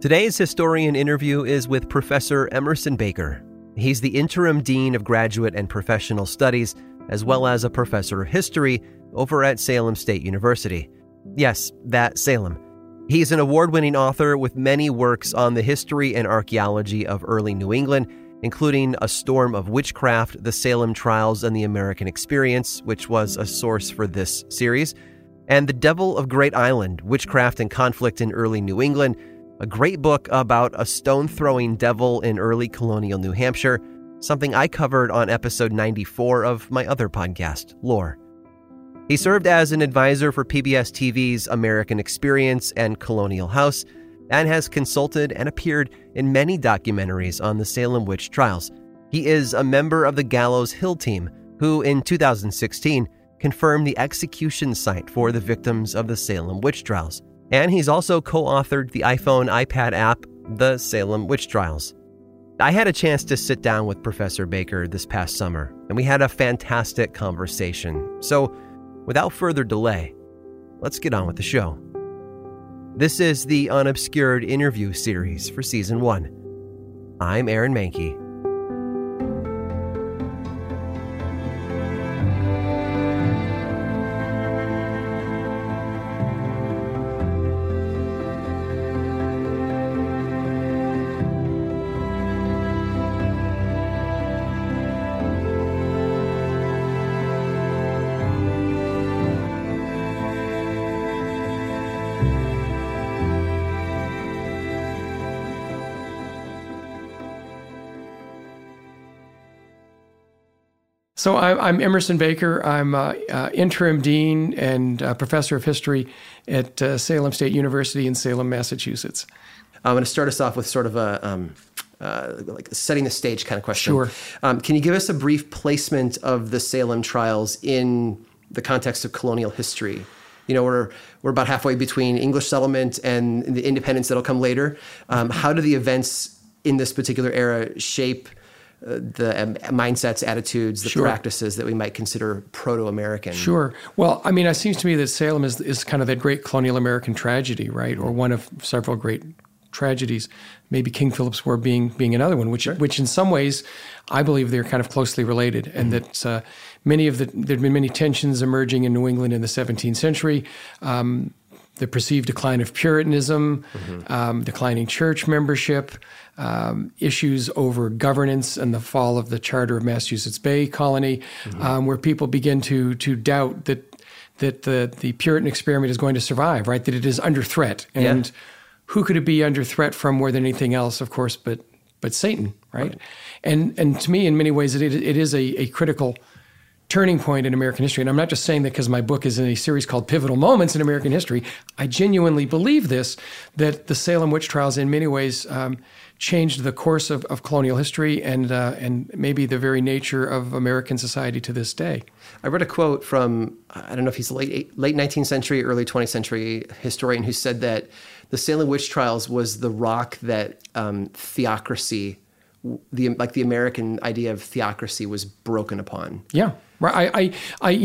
Today's historian interview is with Professor Emerson Baker. He's the interim dean of graduate and professional studies, as well as a professor of history over at Salem State University. Yes, that Salem. He's an award-winning author with many works on the history and archaeology of early New England, including A Storm of Witchcraft, The Salem Trials, and the American Experience, which was a source for this series, and The Devil of Great Island, Witchcraft and Conflict in Early New England, a great book about a stone-throwing devil in early colonial New Hampshire, something I covered on episode 94 of my other podcast, Lore. He served as an advisor for PBS TV's American Experience and Colonial House, and has consulted and appeared in many documentaries on the Salem witch trials. He is a member of the Gallows Hill team, who in 2016 confirmed the execution site for the victims of the Salem witch trials. And he's also co-authored the iPhone iPad app, The Salem Witch Trials. I had a chance to sit down with Professor Baker this past summer, and we had a fantastic conversation. So, without further delay, let's get on with the show. This is the Unobscured interview series for Season 1. I'm Aaron Mahnke. So I'm Emerson Baker. I'm interim dean and professor of history at Salem State University in Salem, Massachusetts. I'm going to start us off with sort of a like setting the stage kind of question. Sure. Can you give us a brief placement of the Salem trials in the context of colonial history? You know, we're about halfway between English settlement and the independence that'll come later. How do the events in this particular era shape the mindsets, attitudes, the Sure. practices that we might consider proto-American? Sure. Well, I mean, it seems to me that Salem is kind of that great colonial American tragedy, right? Or one of several great tragedies. Maybe King Philip's War being another one, which in some ways, I believe they're kind of closely related, and that there'd been many tensions emerging in New England in the 17th century. The perceived decline of Puritanism, declining church membership, issues over governance and the fall of the Charter of Massachusetts Bay Colony, where people begin to doubt that the Puritan experiment is going to survive, right? That it is under threat. And who could it be under threat from more than anything else, of course, but Satan, right? And to me, in many ways, it is a critical turning point in American history. And I'm not just saying that because my book is in a series called Pivotal Moments in American History. I genuinely believe this, that the Salem witch trials in many ways changed the course of colonial history and maybe the very nature of American society to this day. I read a quote from, I don't know if he's a late 19th century, early 20th century historian who said that the Salem witch trials was the rock that theocracy, the American idea of theocracy was broken upon. Yeah. Right.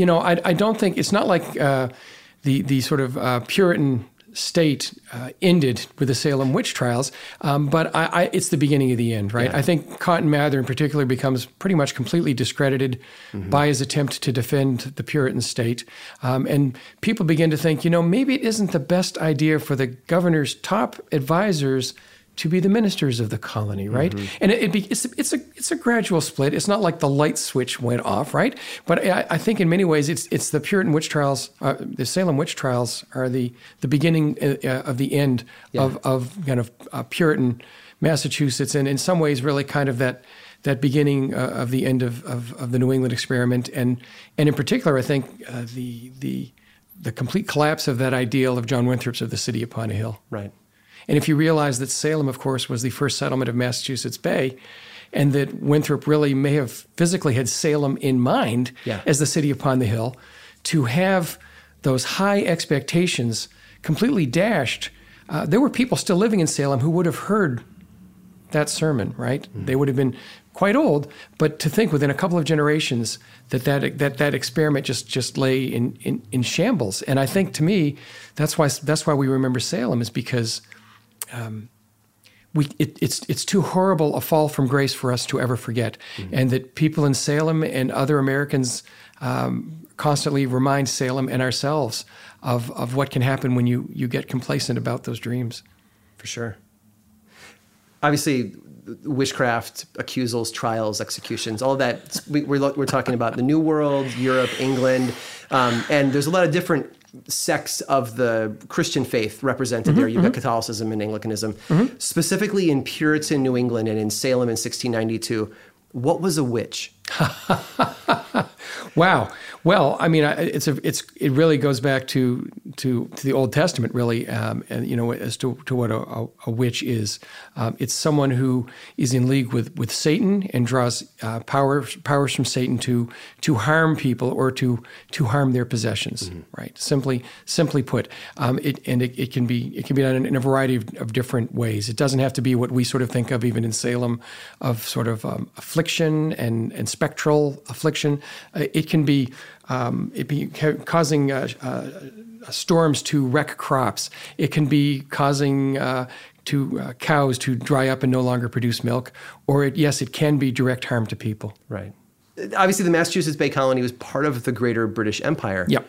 I don't think it's not like the sort of Puritan state ended with the Salem witch trials, but it's the beginning of the end, right? Yeah. I think Cotton Mather in particular becomes pretty much completely discredited by his attempt to defend the Puritan state. And people begin to think, maybe it isn't the best idea for the governor's top advisors to be the ministers of the colony, right? And it's a gradual split. It's not like the light switch went off, right? But I think in many ways it's the Puritan witch trials, the Salem witch trials are the beginning of the end of kind of Puritan Massachusetts, and in some ways really kind of that beginning of the end of the New England experiment, and in particular I think the complete collapse of that ideal of John Winthrop's of the city upon a hill. Right. And if you realize that Salem, of course, was the first settlement of Massachusetts Bay, and that Winthrop really may have physically had Salem in mind as the city upon the hill, to have those high expectations completely dashed, there were people still living in Salem who would have heard that sermon, right? They would have been quite old, but to think within a couple of generations that experiment just lay in shambles. And I think, to me, that's why we remember Salem, is because it's too horrible a fall from grace for us to ever forget, and that people in Salem and other Americans constantly remind Salem and ourselves of what can happen when you get complacent about those dreams. For sure. Obviously, witchcraft, accusals, trials, executions, all of that. We're talking about the New World, Europe, England, and there's a lot of different sects of the Christian faith represented there. You've got Catholicism and Anglicanism. Specifically in Puritan New England and in Salem in 1692, what was a witch? Wow. Well, I mean, it really goes back to the Old Testament, really, and as to what a witch is. It's someone who is in league with Satan and draws powers from Satan to harm people or to harm their possessions. Right. Simply put, it can be done in a variety of different ways. It doesn't have to be what we sort of think of even in Salem of sort of affliction and spectral affliction. It can be causing storms to wreck crops. It can be causing cows to dry up and no longer produce milk. Or it can be direct harm to people. Right. Obviously, the Massachusetts Bay Colony was part of the greater British Empire. Yep.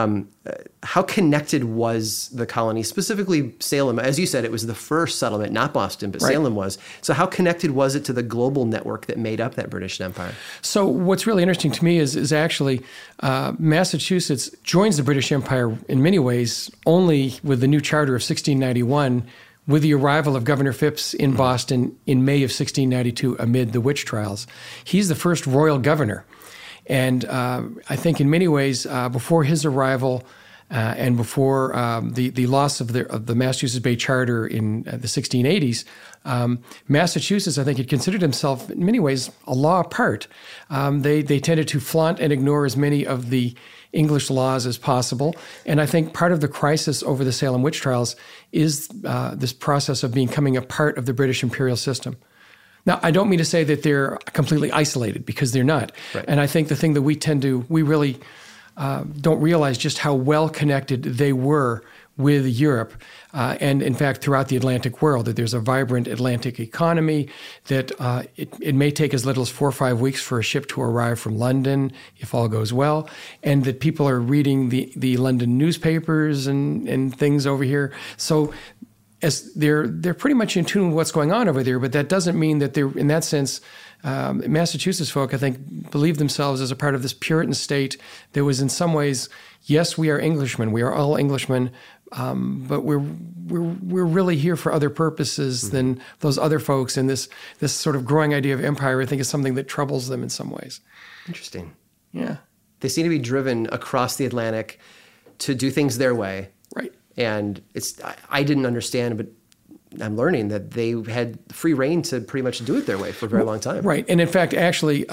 How connected was the colony, specifically Salem? As you said, it was the first settlement, not Boston, but right. Salem was. So how connected was it to the global network that made up that British Empire? So what's really interesting to me is actually Massachusetts joins the British Empire in many ways only with the new charter of 1691, with the arrival of Governor Phipps in Boston in May of 1692 amid the witch trials. He's the first royal governor. And I think in many ways, before his arrival and before the loss of the Massachusetts Bay Charter in the 1680s, Massachusetts, I think, had considered himself in many ways a law apart. They tended to flaunt and ignore as many of the English laws as possible. And I think part of the crisis over the Salem witch trials is this process of becoming a part of the British imperial system. Now, I don't mean to say that they're completely isolated, because they're not. Right. And I think the thing that we really don't realize just how well connected they were with Europe and, in fact, throughout the Atlantic world, that there's a vibrant Atlantic economy, that it may take as little as 4 or 5 weeks for a ship to arrive from London, if all goes well, and that people are reading the London newspapers and things over here. So as they're pretty much in tune with what's going on over there, but that doesn't mean that they're, in that sense, Massachusetts folk, I think, believe themselves as a part of this Puritan state that was in some ways, yes, we are Englishmen, we are all Englishmen, but we're really here for other purposes than those other folks. And this sort of growing idea of empire, I think, is something that troubles them in some ways. Interesting. Yeah. They seem to be driven across the Atlantic to do things their way. Right. And I didn't understand, but I'm learning that they had free reign to pretty much do it their way for a very long time. Right. And in fact, actually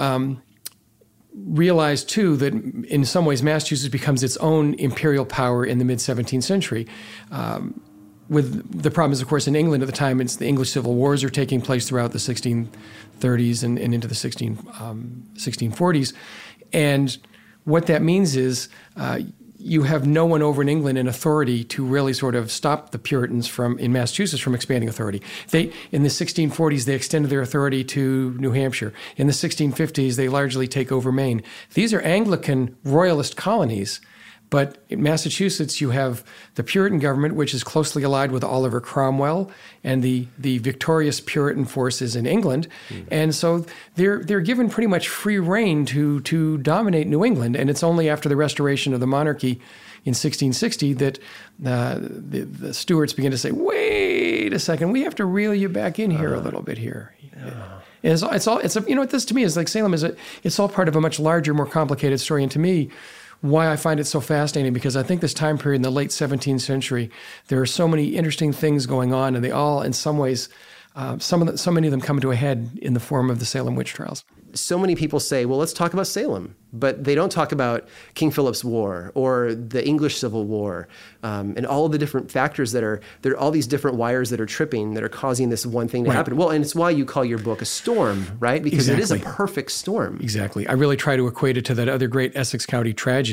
realized, too, that in some ways Massachusetts becomes its own imperial power in the mid-17th century. With the problem is, of course, in England at the time, the English civil wars are taking place throughout the 1630s and into the 1640s. And what that means is you have no one over in England in authority to really sort of stop the Puritans in Massachusetts from expanding authority. In the 1640s, they extended their authority to New Hampshire. In the 1650s, they largely take over Maine. These are Anglican royalist colonies, but in Massachusetts, you have the Puritan government, which is closely allied with Oliver Cromwell and the victorious Puritan forces in England. And so they're given pretty much free rein to dominate New England. And it's only after the restoration of the monarchy in 1660 that the Stuarts begin to say, wait a second, we have to reel you back in here a little bit here. And this to me is like Salem it's all part of a much larger, more complicated story. And to me, why I find it so fascinating, because I think this time period in the late 17th century, there are so many interesting things going on, and they all, in some ways, so many of them come to a head in the form of the Salem witch trials. So many people say, well, let's talk about Salem, but they don't talk about King Philip's War or the English Civil War and all of the different factors there are all these different wires that are tripping that are causing this one thing to happen. Well, and it's why you call your book a storm, right? Because It is a perfect storm. Exactly. I really try to equate it to that other great Essex County tragedy,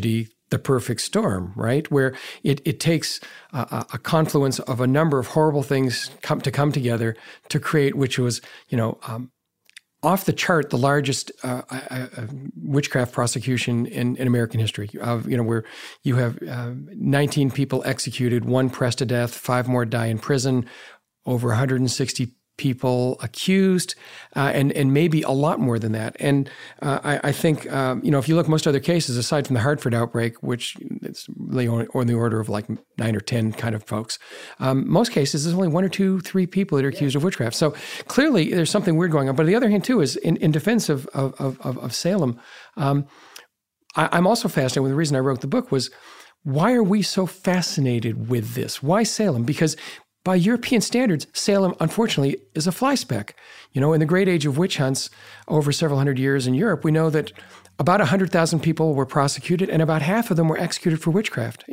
the perfect storm, right? Where it takes a confluence of a number of horrible things come together to create, which was, off the chart, the largest witchcraft prosecution in American history. Where you have 19 people executed, 1 pressed to death, 5 more die in prison, over 160 people accused, and maybe a lot more than that. And I think, if you look most other cases, aside from the Hartford outbreak, which it's really on the order of like 9 or 10 kind of folks, most cases there's only 1 or 2, 3 people that are accused of witchcraft. So clearly there's something weird going on. But on the other hand, too, is in defense of Salem, I'm also fascinated. The reason I wrote the book was, why are we so fascinated with this? Why Salem? Because by European standards, Salem, unfortunately, is a fly speck. In the great age of witch hunts over several hundred years in Europe, we know that about 100,000 people were prosecuted, and about half of them were executed for witchcraft.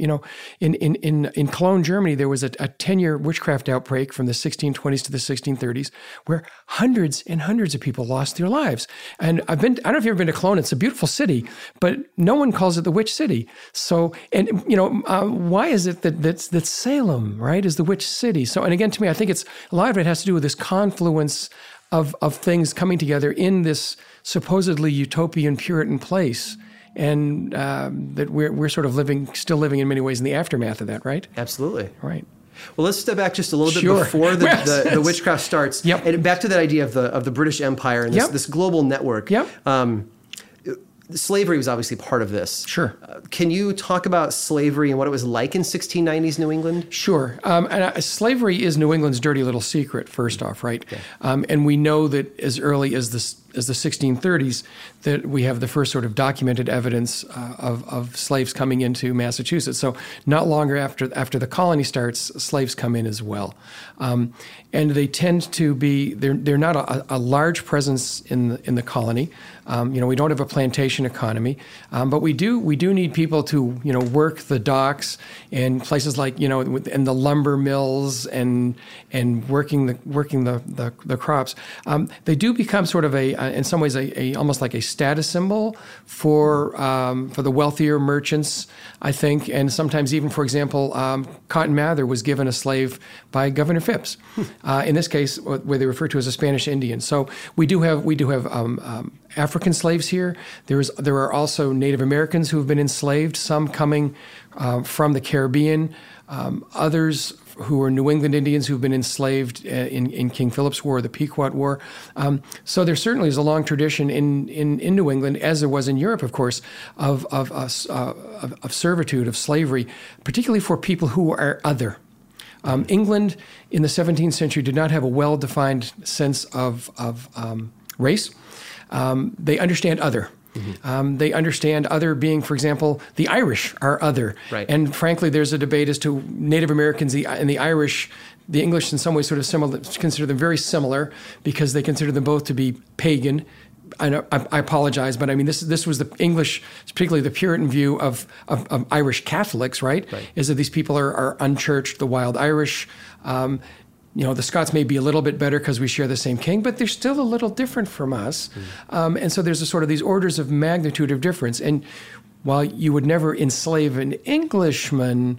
In Cologne, Germany, there was a 10-year witchcraft outbreak from the 1620s to the 1630s, where hundreds and hundreds of people lost their lives. And I don't know if you've ever been to Cologne. It's a beautiful city, but no one calls it the witch city. So, why is it that Salem, right, is the witch city? So, and again, to me, I think a lot of it has to do with this confluence of things coming together in this supposedly utopian Puritan place, and that we're sort of still living in many ways in the aftermath of that, right? Absolutely. Right. Well, let's step back just a little bit before the witchcraft starts, and back to that idea of the British Empire and this global network. Yep. Slavery was obviously part of this. Sure. Can you talk about slavery and what it was like in 1690s New England? Sure. Slavery is New England's dirty little secret, first off, right? Okay. And we know that as early as the 1630s, that we have the first sort of documented evidence of slaves coming into Massachusetts. So not longer after the colony starts, slaves come in as well. And they tend to be, they're not a large presence in the colony. We don't have a plantation economy, but we do need people to work the docks and places like and the lumber mills and working the crops. They do become sort of in some ways a almost like a status symbol for the wealthier merchants, I think, and sometimes even, for example, Cotton Mather was given a slave by Governor Phipps. In this case, where they refer to as a Spanish Indian. So we do have African slaves here. There are also Native Americans who have been enslaved, some coming from the Caribbean, others who are New England Indians who've been enslaved in King Philip's War, the Pequot War. So there certainly is a long tradition in New England, as there was in Europe, of course, of servitude, of slavery, particularly for people who are other. England in the 17th century did not have a well-defined sense of race. They understand other. Mm-hmm. They understand other being, for example, the Irish are other. Right. And frankly, there's a debate as to Native Americans and the Irish. The English in some ways sort of similar, consider them very similar because they consider them both to be pagan. I apologize, but I mean, this was the English, particularly the Puritan view of Irish Catholics, right? Is that these people are unchurched, the wild Irish. The Scots may be a little bit better because we share the same king, but they're still a little different from us. And so there's a sort of these orders of magnitude of difference. And while you would never enslave an Englishman,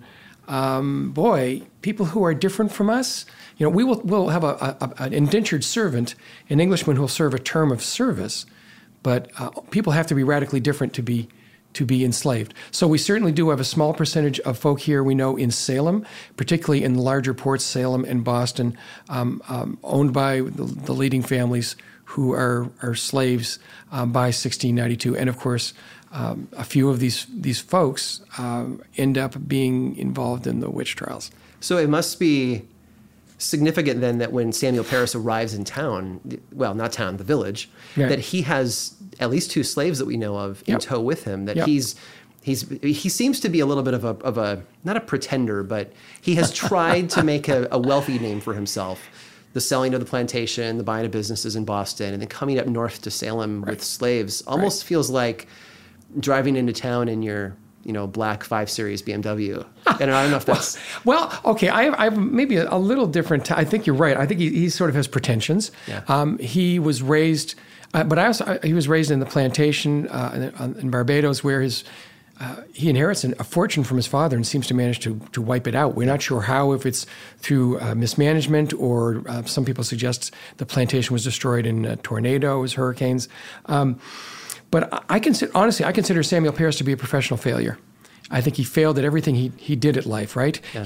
people who are different from us, we'll have an indentured servant, an Englishman who will serve a term of service, but people have to be radically different to be enslaved. So we certainly do have a small percentage of folk here we know in Salem, particularly in the larger ports, Salem and Boston, owned by the leading families who are slaves by 1692. And of course, a few of these folks end up being involved in the witch trials. So it must be significant then that when Samuel Parris arrives in town, well, not town, the village, that he has at least 2 slaves that we know of in tow with him, that he seems to be a little bit of a not a pretender, but he has tried to make a wealthy name for himself. The selling of the plantation, the buying of businesses in Boston, and then coming up north to Salem with slaves almost feels like driving into town in your black 5 Series BMW. And I don't know if that's... Well, okay, I have maybe a little different... I think you're right. I think he sort of has pretensions. Yeah. He was raised... he was raised in the plantation in Barbados, where his he inherits a fortune from his father and seems to manage to wipe it out. We're not sure how, if it's through mismanagement or some people suggest the plantation was destroyed in tornadoes, hurricanes. But I consider Samuel Parris to be a professional failure. I think he failed at everything he did at life, right? Yeah.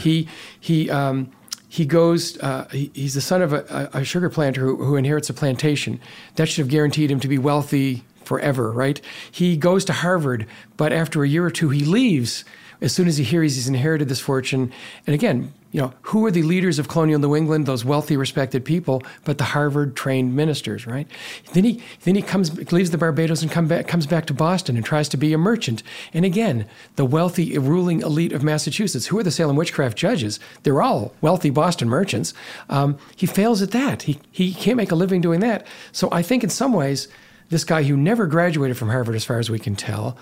He's the son of a sugar planter who inherits a plantation. That should have guaranteed him to be wealthy forever, right? He goes to Harvard, but after a year or two, he leaves as soon as he hears he's inherited this fortune. And again, who are the leaders of colonial New England? Those wealthy, respected people, but the Harvard-trained ministers, right? Then he leaves the Barbados and comes back to Boston and tries to be a merchant. And again, the wealthy, ruling elite of Massachusetts, who are the Salem witchcraft judges, they're all wealthy Boston merchants. He fails at that. He can't make a living doing that. So I think in some ways, this guy who never graduated from Harvard, as far as we can tell,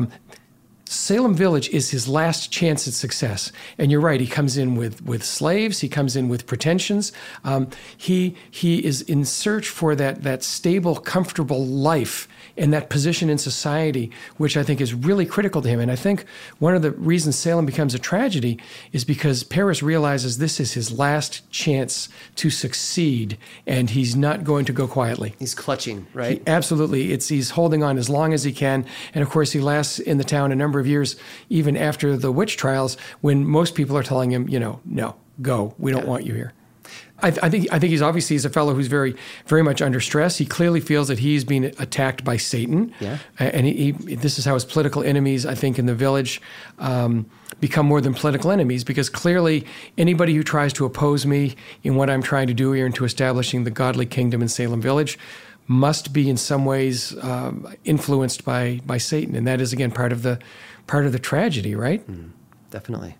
Salem Village is his last chance at success. And you're right, he comes in with slaves, he comes in with pretensions. He is in search for that stable, comfortable life and that position in society, which I think is really critical to him. And I think one of the reasons Salem becomes a tragedy is because Parris realizes this is his last chance to succeed, and he's not going to go quietly. He's clutching, right? Absolutely. He's holding on as long as he can. And of course, he lasts in the town a number of years, even after the witch trials, when most people are telling him, no, go. We don't want you here. I think he's a fellow who's very, very much under stress. He clearly feels that he's being attacked by Satan. Yeah. And this is how his political enemies, I think, in the village become more than political enemies, because clearly anybody who tries to oppose me in what I'm trying to do here into establishing the godly kingdom in Salem Village must be in some ways influenced by Satan. And that is, again, part of the tragedy, right? Definitely.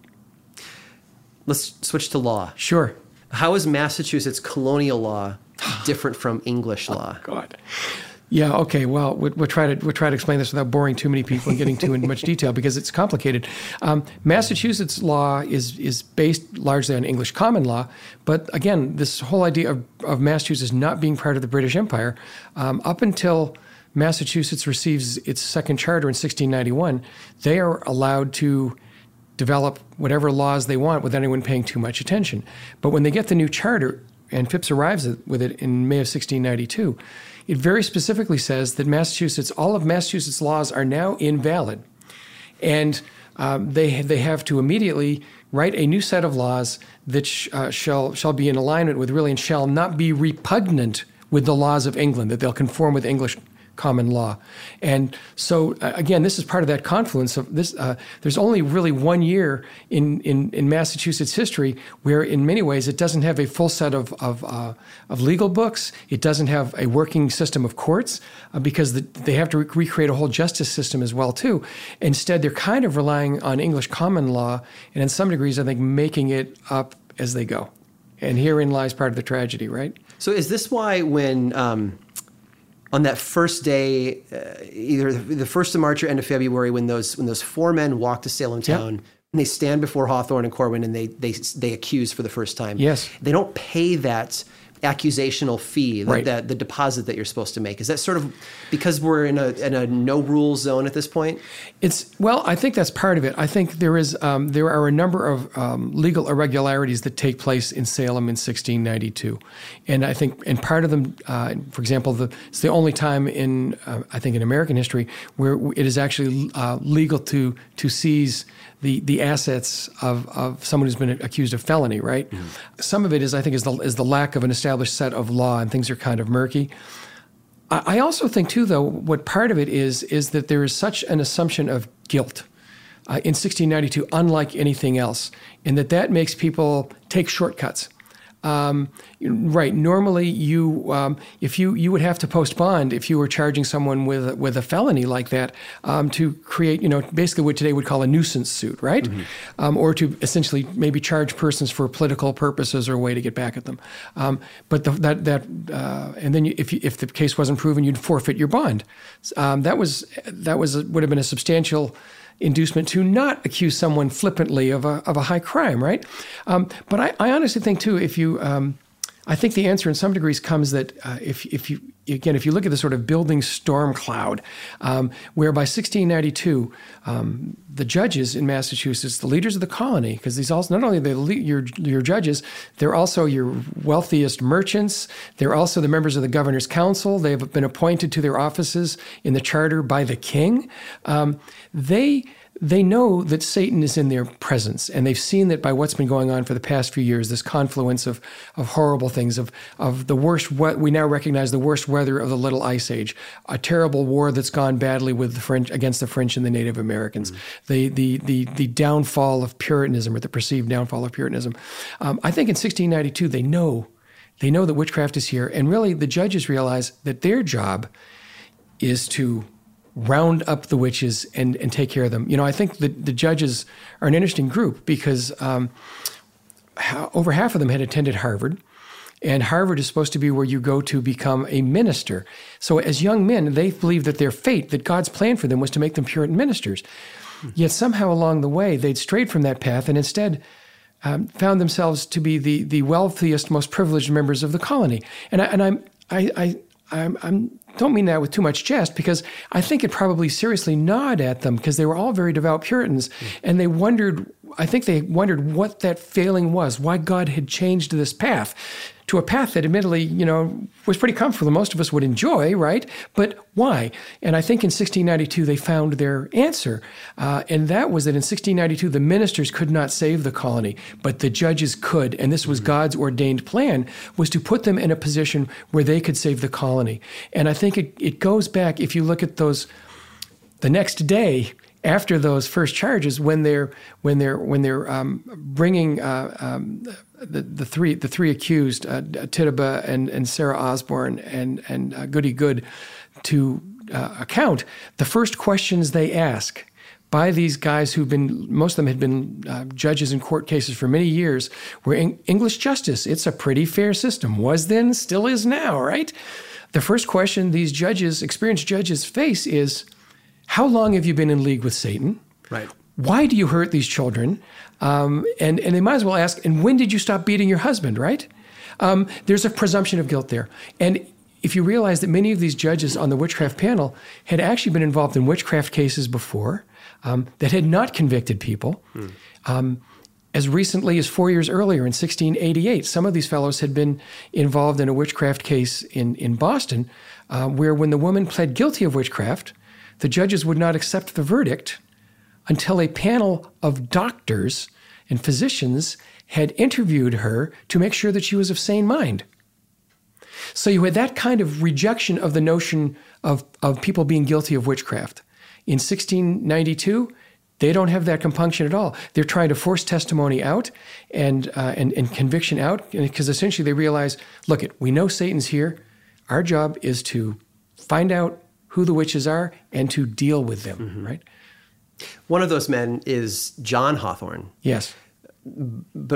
Let's switch to law. Sure. How is Massachusetts colonial law different from English law? Oh, God. Yeah, okay. Well, we'll try to explain this without boring too many people and getting too in much detail, because it's complicated. Massachusetts law is based largely on English common law, but again, this whole idea of Massachusetts not being part of the British Empire, up until Massachusetts receives its second charter in 1691, they are allowed to develop whatever laws they want without anyone paying too much attention. But when they get the new charter, and Phips arrives with it in May of 1692, it very specifically says that all of Massachusetts laws are now invalid. And they have to immediately write a new set of laws that shall be in alignment with, really, and shall not be repugnant with the laws of England, that they'll conform with English common law. And so, again, this is part of that confluence of this. There's only really 1 year in Massachusetts history where, in many ways, it doesn't have a full set of legal books. It doesn't have a working system of courts because they have to recreate a whole justice system as well, too. Instead, they're kind of relying on English common law, and in some degrees, I think, making it up as they go. And herein lies part of the tragedy, right? So is this why when on that first day, either the 1st of March or end of February, when those four men walk to Salem town, and they stand before Hawthorne and Corwin, and they accuse for the first time. Yes. They don't pay that accusational fee, right, the deposit that you're supposed to make. Is that sort of because we're in a no rules zone at this point? I think that's part of it. I think there are a number of legal irregularities that take place in Salem in 1692, and I think, and part of them, for example, it's the only time in I think in American history where it is actually legal to seize the assets of someone who's been accused of felony, right? Mm-hmm. Some of it is, I think, is the lack of an established set of law, and things are kind of murky. I also think, too, though, what part of it is that there is such an assumption of guilt in 1692, unlike anything else, and that makes people take shortcuts. Right. Normally, if you would have to post bond if you were charging someone with a felony like that to create, basically what today would call a nuisance suit, right? Mm-hmm. Or to essentially maybe charge persons for political purposes or a way to get back at them. But and then if the case wasn't proven, you'd forfeit your bond. That would have been a substantial inducement to not accuse someone flippantly of a high crime, right? But I honestly think, too, I think the answer in some degrees comes that if again, if you look at the sort of building storm cloud, where by 1692, the judges in Massachusetts, the leaders of the colony, because these also not only your judges, they're also your wealthiest merchants. They're also the members of the governor's council. They have been appointed to their offices in the charter by the king. They know that Satan is in their presence, and they've seen that by what's been going on for the past few years, this confluence of horrible things, of the worst, what we now recognize the worst weather of the Little Ice Age, a terrible war that's gone badly with the French, against the French and the Native Americans, the downfall of Puritanism, or the perceived downfall of Puritanism. I think in 1692, they know that witchcraft is here, and really the judges realize that their job is to round up the witches and take care of them. I think the judges are an interesting group because over half of them had attended Harvard, and Harvard is supposed to be where you go to become a minister. So as young men, they believed that their fate, that God's plan for them was to make them Puritan ministers. Yet somehow along the way, they'd strayed from that path and instead found themselves to be the wealthiest, most privileged members of the colony. And I don't mean that with too much jest, because I think it probably seriously gnawed at them, because they were all very devout Puritans, and they wondered what that failing was, why God had changed this path to a path that admittedly, was pretty comfortable. Most of us would enjoy, right? But why? And I think in 1692, they found their answer. And that was that in 1692, the ministers could not save the colony, but the judges could. And this was God's ordained plan, was to put them in a position where they could save the colony. And I think it goes back, if you look at those, the next day, after those first charges, when they're bringing the three accused, Tituba and Sarah Osborne and Goody Good, to account, the first questions they ask by these guys most of them had been judges in court cases for many years, were English justice. It's a pretty fair system. Was then, still is now, right? The first question these experienced judges face is, how long have you been in league with Satan? Right. Why do you hurt these children? And they might as well ask, and when did you stop beating your husband, right? There's a presumption of guilt there. And if you realize that many of these judges on the witchcraft panel had actually been involved in witchcraft cases before that had not convicted people, as recently as 4 years earlier in 1688, some of these fellows had been involved in a witchcraft case in Boston, where when the woman pled guilty of witchcraft, the judges would not accept the verdict until a panel of doctors and physicians had interviewed her to make sure that she was of sane mind. So you had that kind of rejection of the notion of people being guilty of witchcraft. In 1692, they don't have that compunction at all. They're trying to force testimony out and conviction out, because essentially they realize, look, we know Satan's here. Our job is to find out who the witches are and to deal with them, right? One of those men is John Hawthorne. Yes. But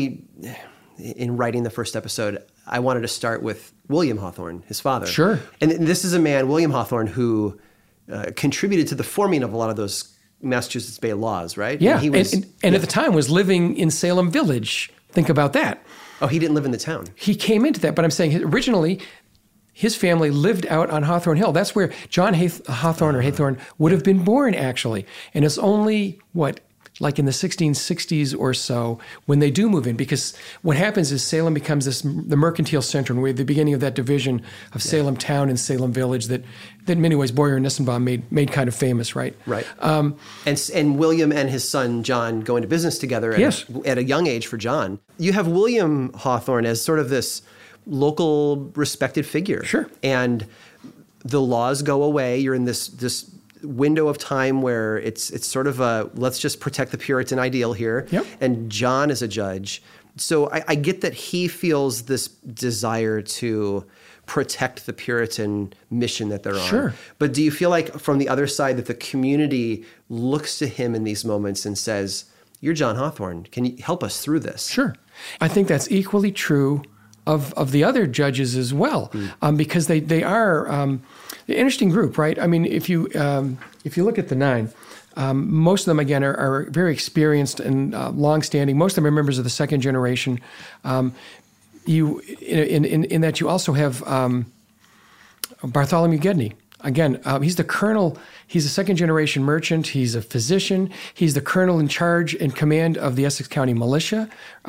in writing the first episode, I wanted to start with William Hawthorne, his father. Sure. And this is a man, William Hawthorne, who contributed to the forming of a lot of those Massachusetts Bay laws, right? Yeah, and at the time was living in Salem Village. Think about that. Oh, he didn't live in the town. He came into that, but I'm saying originally his family lived out on Hawthorne Hill. That's where John Haythorne would have been born, actually. And it's only, like in the 1660s or so, when they do move in, because what happens is Salem becomes the mercantile center, and we're at the beginning of that division of Salem Town and Salem Village that in many ways Boyer and Nissenbaum made kind of famous, right? Right. And William and his son John go into business together at a young age for John. You have William Hawthorne as sort of this local respected figure. Sure. And the laws go away. You're in this window of time where it's sort of let's just protect the Puritan ideal here. Yep. And John is a judge. So I get that he feels this desire to protect the Puritan mission that they're on. Sure. But do you feel like from the other side that the community looks to him in these moments and says, you're John Hawthorne, can you help us through this? Sure. I think that's equally true of the other judges as well, because they are an interesting group, right? I mean, if you look at the nine, most of them, again, are very experienced and longstanding. Most of them are members of the second generation. In that you also have Bartholomew Gedney. Again, he's the colonel. He's a second-generation merchant. He's a physician. He's the colonel in charge and command of the Essex County Militia.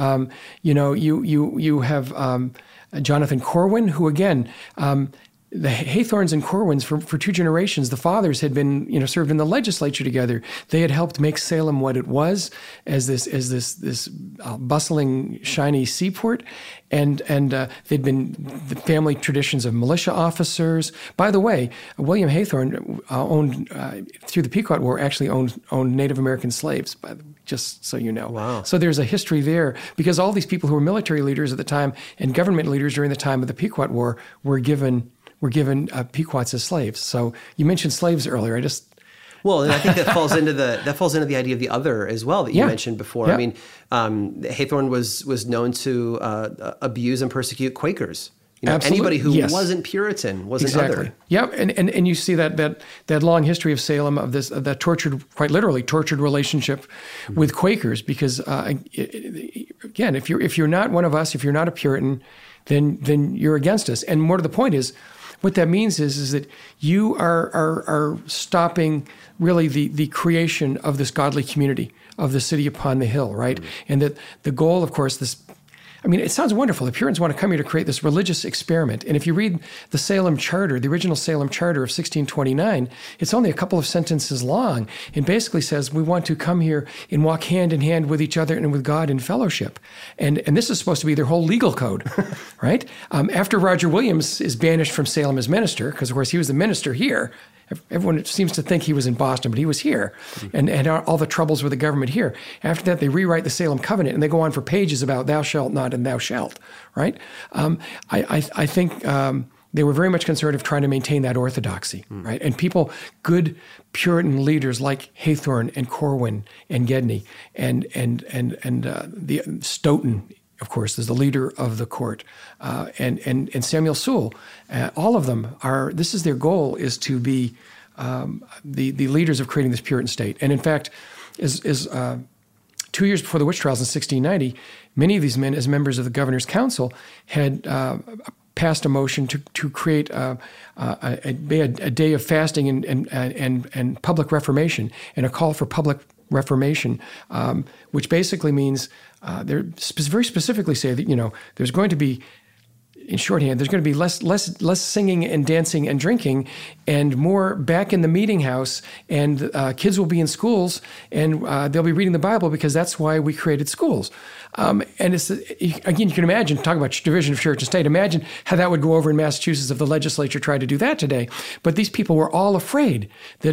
You have Jonathan Corwin, who again. The Haythorns and Corwins, for two generations, the fathers had been, served in the legislature together. They had helped make Salem what it was as this bustling, shiny seaport, and they'd been the family traditions of militia officers. By the way, William Haythorne owned through the Pequot War actually owned Native American slaves. Just so you know. Wow. So there's a history there because all these people who were military leaders at the time and government leaders during the time of the Pequot War were given Pequots as slaves. So you mentioned slaves earlier. And I think that falls into the idea of the other as well that you mentioned before. Yeah. I mean, Haythorne was known to abuse and persecute Quakers. Anybody who wasn't Puritan wasn't other. Yeah, and you see that long history of Salem of that quite literally tortured relationship with Quakers because again, if you're not one of us, if you're not a Puritan, then you're against us. And more to the point is. What that means is that you are stopping really the creation of this godly community of the city upon the hill, right? Mm-hmm. And that the goal, of course, it sounds wonderful. The Puritans want to come here to create this religious experiment. And if you read the Salem Charter, the original Salem Charter of 1629, it's only a couple of sentences long. It basically says we want to come here and walk hand in hand with each other and with God in fellowship. And this is supposed to be their whole legal code, right? After Roger Williams is banished from Salem as minister, because of course he was the minister here, everyone seems to think he was in Boston, but he was here and had all the troubles with the government here. After that, they rewrite the Salem Covenant, and they go on for pages about thou shalt not and thou shalt, right? I think they were very much concerned of trying to maintain that orthodoxy, right? And good Puritan leaders like Haythorne and Corwin and Gedney and the Stoughton, of course, is the leader of the court, and Samuel Sewall. All of them this is their goal, is to be the leaders of creating this Puritan state. And in fact, is 2 years before the witch trials in 1690, many of these men, as members of the governor's council, had passed a motion to create a day of fasting and public reformation, and a call for public reformation, which basically means they very specifically say that there's going to be, in shorthand, there's going to be less singing and dancing and drinking, and more back in the meeting house, and kids will be in schools, and they'll be reading the Bible because that's why we created schools. And it's again, you can imagine, talking about division of church and state, imagine how that would go over in Massachusetts if the legislature tried to do that today. But these people were all afraid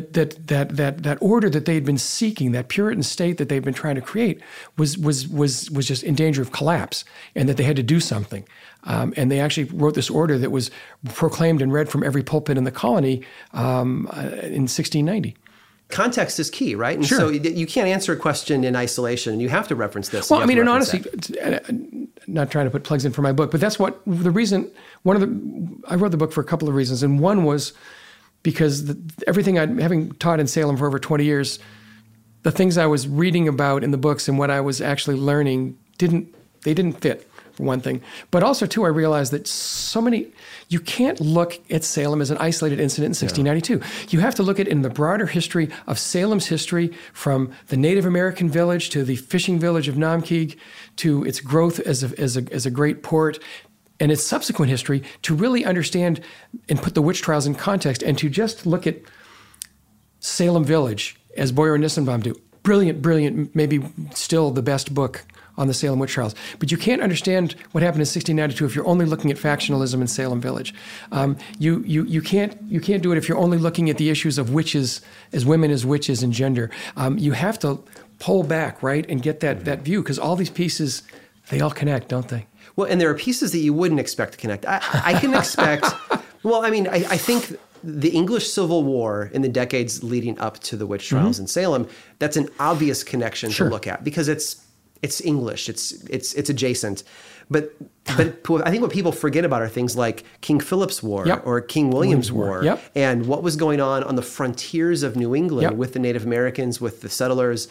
that order that they had been seeking, that Puritan state that they'd been trying to create, was just in danger of collapse, and that they had to do something. And they actually wrote this order that was proclaimed and read from every pulpit in the colony in 1690. Context is key, right? And sure. So you can't answer a question in isolation. You have to reference this. Well, and honestly, not trying to put plugs in for my book, but that's I wrote the book for a couple of reasons. And one was because everything having taught in Salem for over 20 years, the things I was reading about in the books and what I was actually learning didn't fit. For one thing. But also, too, I realized that you can't look at Salem as an isolated incident in 1692. You have to look at it in the broader history of Salem's history, from the Native American village to the fishing village of Namkeag, to its growth as a great port, and its subsequent history, to really understand and put the witch trials in context, and to just look at Salem Village, as Boyer and Nissenbaum do. Brilliant, maybe still the best book on the Salem witch trials. But you can't understand what happened in 1692 if you're only looking at factionalism in Salem Village. You can't do it if you're only looking at the issues of witches as women, as witches, and gender. You have to pull back, right, and get that view, because all these pieces, they all connect, don't they? Well, and there are pieces that you wouldn't expect to connect. I can expect. Well, I mean, I think the English Civil War in the decades leading up to the witch trials in Salem, that's an obvious connection to look at, because it's English, it's adjacent, but I think what people forget about are things like King Philip's War or King William's War, and what was going on the frontiers of New England with the Native Americans, with the settlers.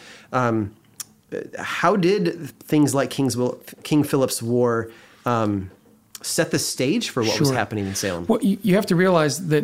How did things like King Philip's War set the stage for what was happening in Salem. Well, you have to realize that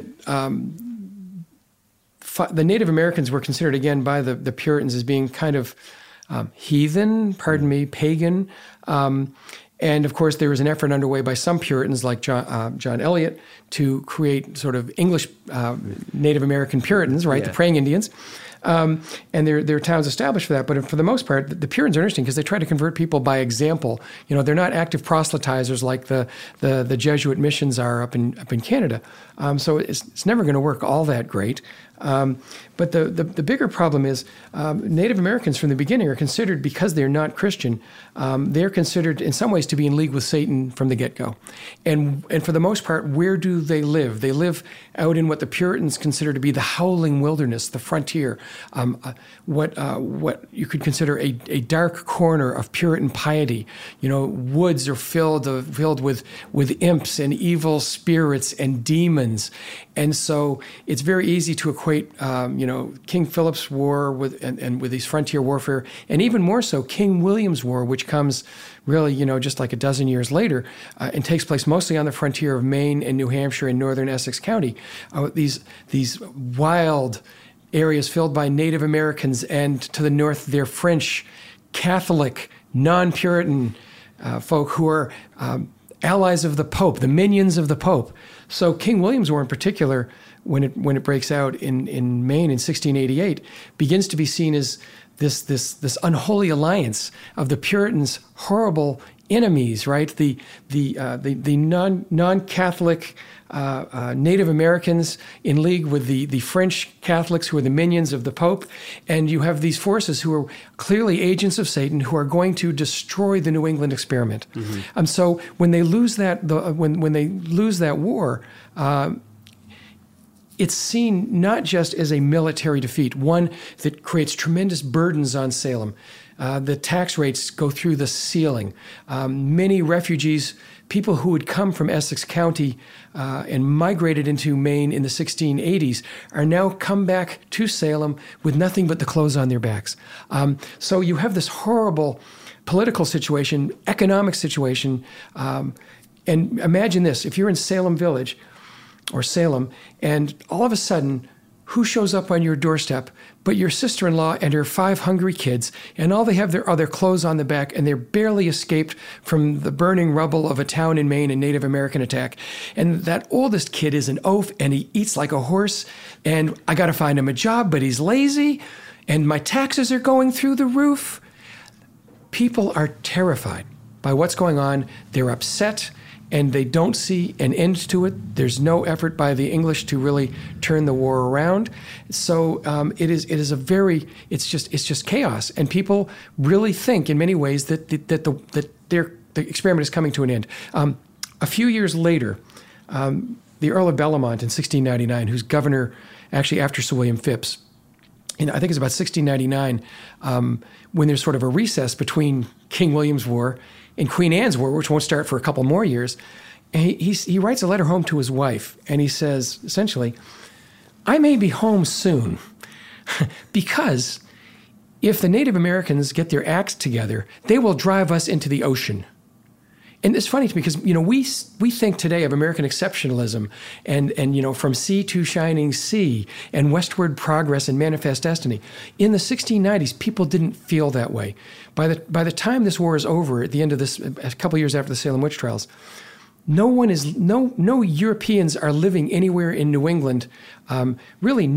the Native Americans were considered, again, by the Puritans as being kind of heathen, pagan. And of course, there was an effort underway by some Puritans like John Eliot to create sort of English Native American Puritans, right? Yeah. The Praying Indians. And there are towns established for that. But for the most part, the Puritans are interesting because they try to convert people by example. They're not active proselytizers like the Jesuit missions are up in Canada. So it's never going to work all that great. But the bigger problem is Native Americans from the beginning are considered, because they're not Christian, they're considered in some ways to be in league with Satan from the get-go. And for the most part, where do they live? They live out in what the Puritans consider to be the howling wilderness, the frontier, what you could consider a dark corner of Puritan piety. Woods are filled with imps and evil spirits and demons. And so it's very easy to equate, King Philip's War with these frontier warfare, and even more so King William's War, which comes really, just like a dozen years later, and takes place mostly on the frontier of Maine and New Hampshire and northern Essex County. These wild areas filled by Native Americans, and to the north, they're French, Catholic, non-Puritan folk who are allies of the Pope, the minions of the Pope. So King William's War in particular, when it breaks out in Maine in 1688, begins to be seen as this unholy alliance of the Puritans' horrible enemies, right? The non-Catholic Native Americans in league with the French Catholics who are the minions of the Pope, and you have these forces who are clearly agents of Satan who are going to destroy the New England experiment. Mm-hmm. So when they lose when they lose that war, it's seen not just as a military defeat, one that creates tremendous burdens on Salem. The tax rates go through the ceiling. Many refugees, people who had come from Essex County and migrated into Maine in the 1680s, are now come back to Salem with nothing but the clothes on their backs. So you have this horrible political situation, economic situation. And imagine this, if you're in Salem Village or Salem, and all of a sudden, who shows up on your doorstep but your sister-in-law and her 5 hungry kids, and all they have are their clothes on the back, and they're barely escaped from the burning rubble of a town in Maine, a Native American attack. And that oldest kid is an oaf, and he eats like a horse, and I got to find him a job, but he's lazy, and my taxes are going through the roof. People are terrified by what's going on. They're upset, and they don't see an end to it. There's no effort by the English to really turn the war around. So it's just chaos. And people really think in many ways that the experiment is coming to an end. A few years later, the Earl of Bellamont in 1699, who's governor actually after Sir William Phipps, and I think it's about 1699, when there's sort of a recess between King William's War and Queen Anne's War, which won't start for a couple more years, and he writes a letter home to his wife, and he says, essentially, I may be home soon, because if the Native Americans get their acts together, they will drive us into the ocean. And it's funny because, we think today of American exceptionalism and from sea to shining sea and westward progress and manifest destiny. In the 1690s, people didn't feel that way. By the time this war is over, at the end of this, a couple years after the Salem witch trials, no Europeans are living anywhere in New England, really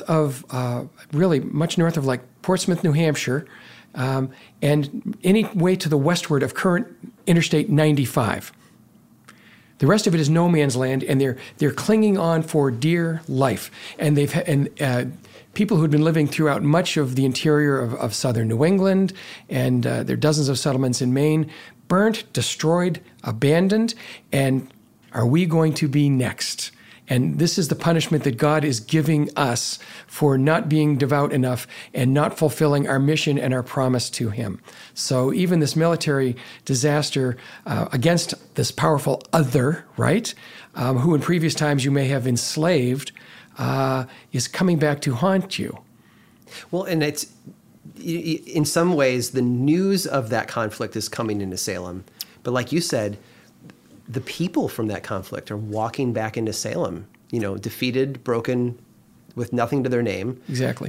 much north of like Portsmouth, New Hampshire, and any way to the westward of current Interstate 95. The rest of it is no man's land, and they're clinging on for dear life. And people who'd been living throughout much of the interior of southern New England, and there are dozens of settlements in Maine, burnt, destroyed, abandoned, and are we going to be next? And this is the punishment that God is giving us for not being devout enough and not fulfilling our mission and our promise to Him. So even this military disaster against this powerful other, right, who in previous times you may have enslaved, is coming back to haunt you. Well, and it's, in some ways, the news of that conflict is coming into Salem. But like you said, the people from that conflict are walking back into Salem, defeated, broken, with nothing to their name. Exactly.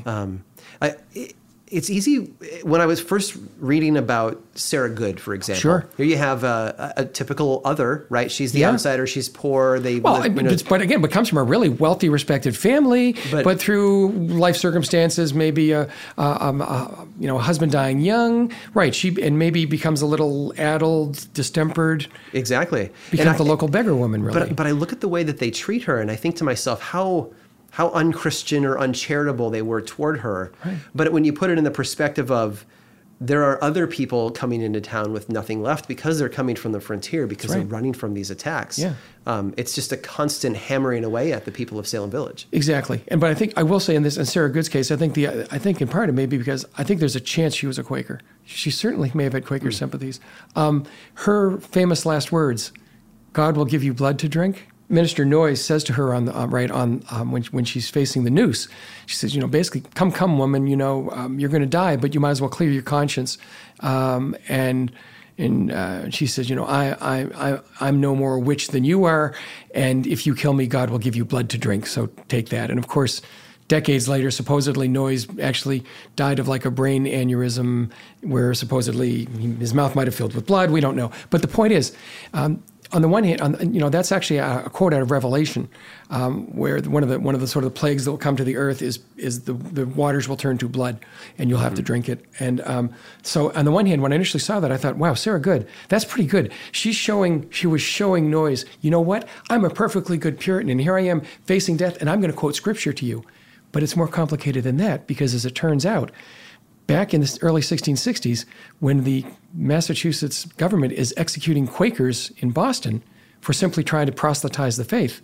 It's easy. When I was first reading about Sarah Good, for example, sure. Here you have a typical other, right? She's the outsider. She's poor. But again, it comes from a really wealthy, respected family. But through life circumstances, maybe a husband dying young, right? She maybe becomes a little addled, distempered. Exactly. Becomes the local beggar woman, really. But I look at the way that they treat her, and I think to myself, how unchristian or uncharitable they were toward her. Right. But when you put it in the perspective of there are other people coming into town with nothing left because they're coming from the frontier, because they're running from these attacks. Yeah. It's just a constant hammering away at the people of Salem Village. Exactly. But I think I will say in Sarah Good's case, I think in part it may be because I think there's a chance she was a Quaker. She certainly may have had Quaker sympathies. Her famous last words, "God will give you blood to drink." Minister Noyes says to her when she's facing the noose, she says, basically, come, woman, you're going to die, but you might as well clear your conscience. And she says, I'm no more a witch than you are, and if you kill me, God will give you blood to drink. So take that. And of course, decades later, supposedly Noyes actually died of like a brain aneurysm, where supposedly his mouth might have filled with blood. We don't know. But the point is, on the one hand, that's actually a quote out of Revelation, where one of the sort of plagues that will come to the earth is the waters will turn to blood, and you'll have to drink it. And so, on the one hand, when I initially saw that, I thought, wow, Sarah Good, that's pretty good. She was showing Noyes, you know what? I'm a perfectly good Puritan, and here I am facing death, and I'm going to quote Scripture to you. But it's more complicated than that, because as it turns out, back in the early 1660s, when the Massachusetts government is executing Quakers in Boston for simply trying to proselytize the faith,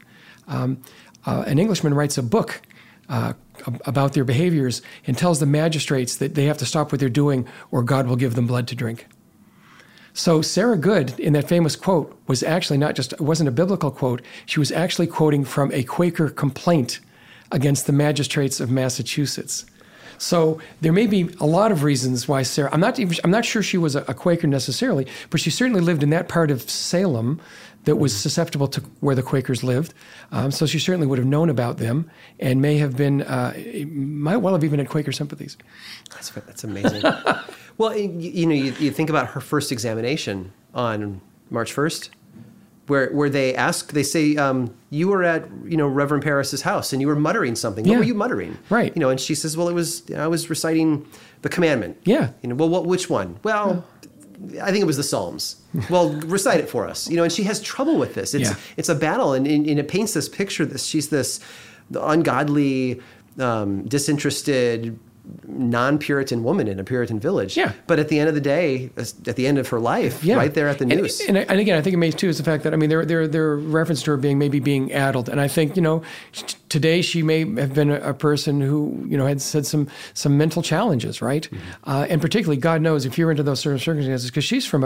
an Englishman writes a book about their behaviors and tells the magistrates that they have to stop what they're doing or God will give them blood to drink. So Sarah Good, in that famous quote, was actually it wasn't a biblical quote, she was actually quoting from a Quaker complaint against the magistrates of Massachusetts. So there may be a lot of reasons why Sarah, I'm not sure she was a Quaker necessarily, but she certainly lived in that part of Salem that was susceptible to where the Quakers lived. So she certainly would have known about them and may have been, might well have even had Quaker sympathies. That's amazing. Well, you think about her first examination on March 1st, where they say, you were at, Reverend Parris's house and you were muttering something. What were you muttering? Right. And she says, well, I was reciting the commandment. Yeah. Well, which one? Well, I think it was the Psalms. Well, recite it for us. And she has trouble with this. It's a battle, and it paints this picture. She's this ungodly, disinterested, non-Puritan woman in a Puritan village. Yeah. But at the end of the day, at the end of her life, right there at the noose. And again, I think it may too is the fact that, there are reference to her being addled. And I think, today she may have been a person who, had said some mental challenges, right? Mm-hmm. And particularly, God knows if you're into those sort of circumstances, because she's from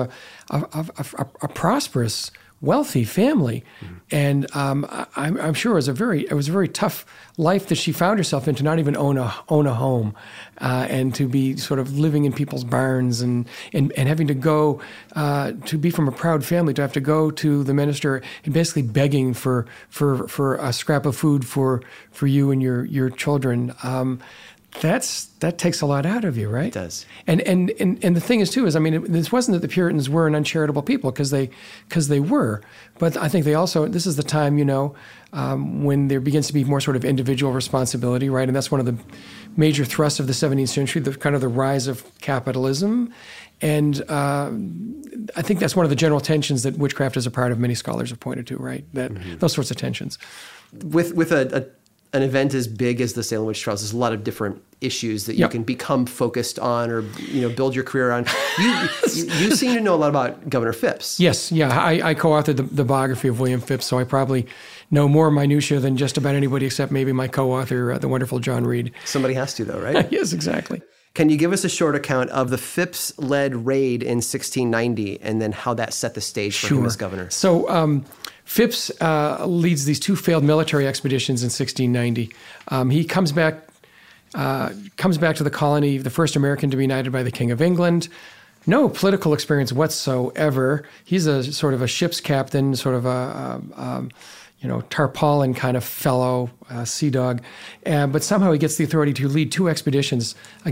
a prosperous, wealthy family, and I'm sure it was a very tough life that she found herself in, to not even own a home, and to be sort of living in people's barns and having to go to be from a proud family, to have to go to the minister and basically begging for a scrap of food for you and your children. That takes a lot out of you, right? It does. And the thing is, too, this wasn't that the Puritans were an uncharitable people, because they were, but I think they also, this is the time, when there begins to be more sort of individual responsibility, right? And that's one of the major thrusts of the 17th century, the rise of capitalism. And I think that's one of the general tensions that witchcraft as a part of many scholars have pointed to, right? That those sorts of tensions. With an event as big as the Salem witch trials, there's a lot of different issues that you can become focused on, or build your career on. You seem to know a lot about Governor Phipps. Yes, yeah. I co-authored the biography of William Phipps, so I probably know more minutiae than just about anybody except maybe my co-author, the wonderful John Reed. Somebody has to, though, right? Yes, exactly. Can you give us a short account of the Phipps-led raid in 1690, and then how that set the stage for him as governor? So Phipps leads these two failed military expeditions in 1690. He comes back to the colony, the first American to be knighted by the King of England. no political experience whatsoever. He's a sort of a ship's captain, sort of a tarpaulin kind of fellow, sea dog. But somehow he gets the authority to lead 2 expeditions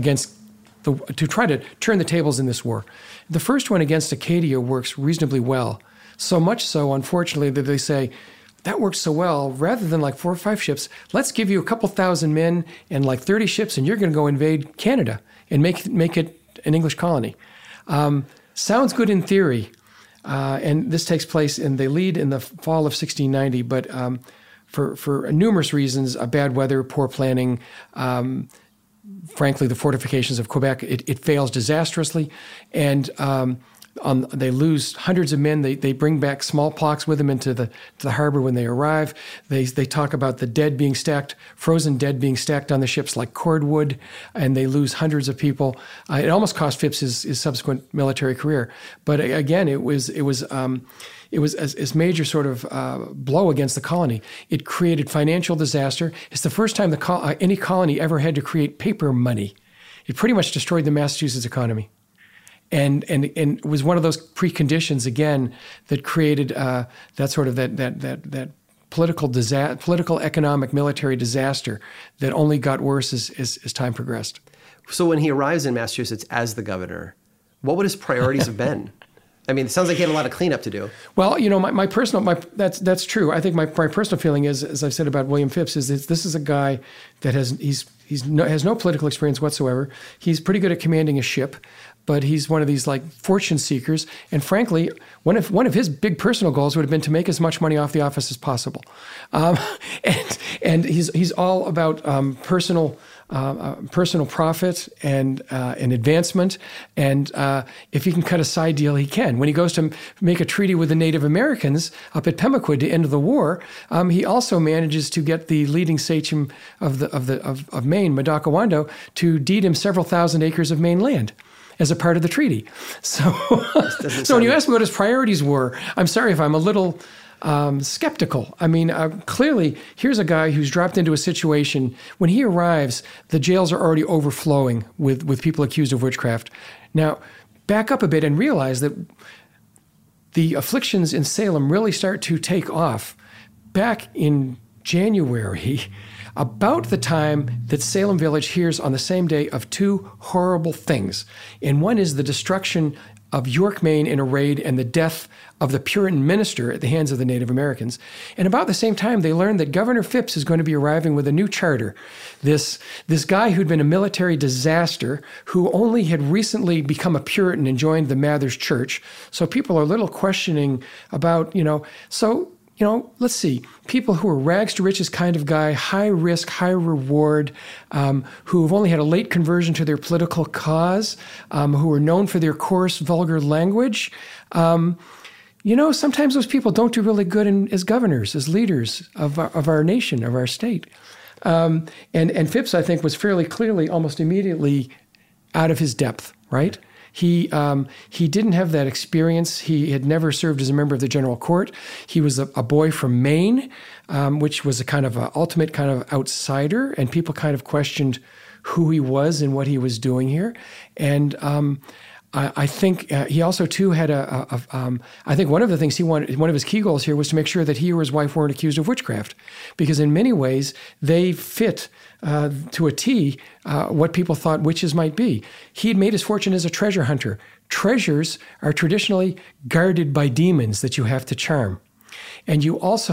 to try to turn the tables in this war. The first one against Acadia works reasonably well. So much so, unfortunately, that they say, that works so well, rather than like 4 or 5 ships, let's give you a couple thousand men and like 30 ships, and you're going to go invade Canada and make it an English colony. Sounds good in theory. And this takes place, and they lead in the fall of 1690, but for numerous reasons, bad weather, poor planning, frankly, the fortifications of Quebec, it fails disastrously, and they lose hundreds of men. They bring back smallpox with them into the harbor when they arrive. They talk about the dead being stacked, frozen dead being stacked on the ships like cordwood, and they lose hundreds of people. It almost cost Phips his subsequent military career. But again, it was a major sort of blow against the colony. It created financial disaster. It's the first time any colony ever had to create paper money. It pretty much destroyed the Massachusetts economy. And it was one of those preconditions again that created that sort of that political, economic, military disaster that only got worse as time progressed. So when he arrives in Massachusetts as the governor, what would his priorities have been? I mean, it sounds like he had a lot of cleanup to do. Well, that's true. I think my personal feeling is, as I've said about William Phips, is that this is a guy that has no political experience whatsoever. He's pretty good at commanding a ship, but he's one of these like fortune seekers. And frankly, one of his big personal goals would have been to make as much money off the office as possible. And he's all about personal profit and advancement. And if he can cut a side deal, he can. When he goes to make a treaty with the Native Americans up at Pemaquid to end the war, he also manages to get the leading sachem of Maine, Madocawando, to deed him several thousand acres of Maine land as a part of the treaty. So when you ask me what his priorities were, I'm sorry if I'm a little skeptical. I mean, clearly, here's a guy who's dropped into a situation. When he arrives, the jails are already overflowing with people accused of witchcraft. Now, back up a bit and realize that the afflictions in Salem really start to take off back in January, about the time that Salem Village hears on the same day of 2 horrible things. And one is the destruction of York, Maine in a raid and the death of the Puritan minister at the hands of the Native Americans. And about the same time, they learned that Governor Phips is going to be arriving with a new charter. This guy who'd been a military disaster, who only had recently become a Puritan and joined the Mathers Church. So people are a little questioning about, let's see, people who are rags to riches kind of guy, high risk, high reward, who have only had a late conversion to their political cause, who are known for their coarse, vulgar language. Sometimes those people don't do really good as governors, as leaders of our nation, of our state. And Phips, I think, was fairly clearly, almost immediately out of his depth, right? He didn't have that experience. He had never served as a member of the General Court. He was a boy from Maine, which was a kind of a ultimate kind of outsider, and people kind of questioned who he was and what he was doing here. And I think he also too had I think one of the things he wanted, one of his key goals here was to make sure that he or his wife weren't accused of witchcraft, because in many ways they fit to a T what people thought witches might be. He had made his fortune as a treasure hunter. Treasures are traditionally guarded by demons that you have to charm, and you also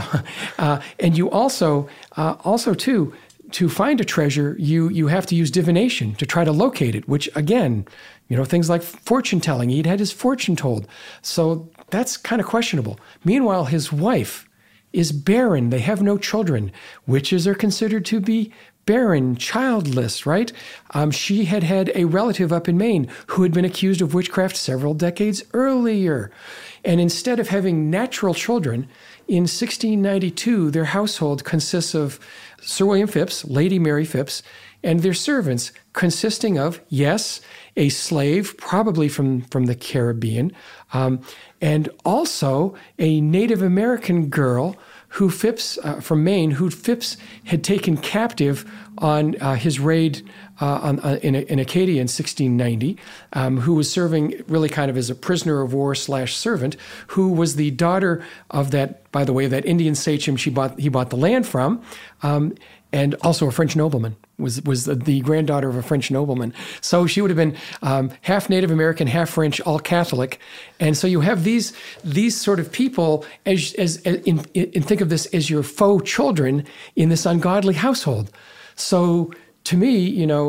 too, to find a treasure, you have to use divination to try to locate it, which again, things like fortune telling. He'd had his fortune told. So that's kind of questionable. Meanwhile, his wife is barren. They have no children. Witches are considered to be barren, childless, right? She had a relative up in Maine who had been accused of witchcraft several decades earlier. And instead of having natural children, in 1692, their household consists of Sir William Phips, Lady Mary Phips, and their servants, consisting of, yes, a slave, probably from the Caribbean, and also a Native American girl who Phipps, from Maine, who Phipps had taken captive on his raid in Acadia in 1690, who was serving really kind of as a prisoner of war / servant, who was the daughter of that, by the way, that Indian sachem he bought the land from, and also a French nobleman, was the granddaughter of a French nobleman. So she would have been half Native American, half French, all Catholic. And so you have these sort of people, as think of this as your faux children in this ungodly household. So to me,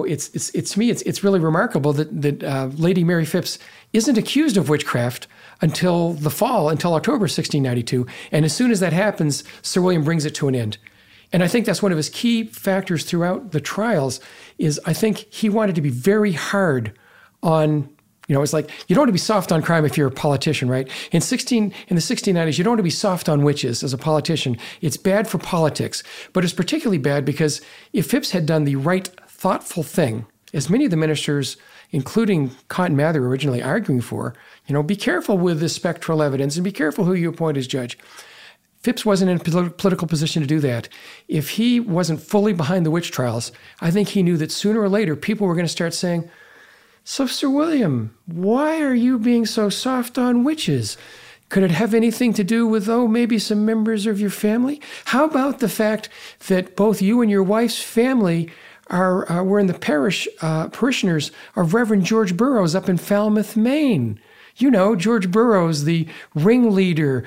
it's really remarkable that Lady Mary Phipps isn't accused of witchcraft until October 1692. And as soon as that happens, Sir William brings it to an end. And I think that's one of his key factors throughout the trials is I think he wanted to be very hard on, it's like you don't want to be soft on crime if you're a politician, right? In the 1690s, you don't want to be soft on witches as a politician. It's bad for politics. But it's particularly bad because if Phipps had done the right, thoughtful thing, as many of the ministers, including Cotton Mather, originally arguing for, be careful with the spectral evidence and be careful who you appoint as judge. Phipps wasn't in a political position to do that. If he wasn't fully behind the witch trials, I think he knew that sooner or later people were going to start saying, "So, Sir William, why are you being so soft on witches? Could it have anything to do with, maybe some members of your family? How about the fact that both you and your wife's family were in the parishioners of Reverend George Burroughs up in Falmouth, Maine? George Burroughs, the ringleader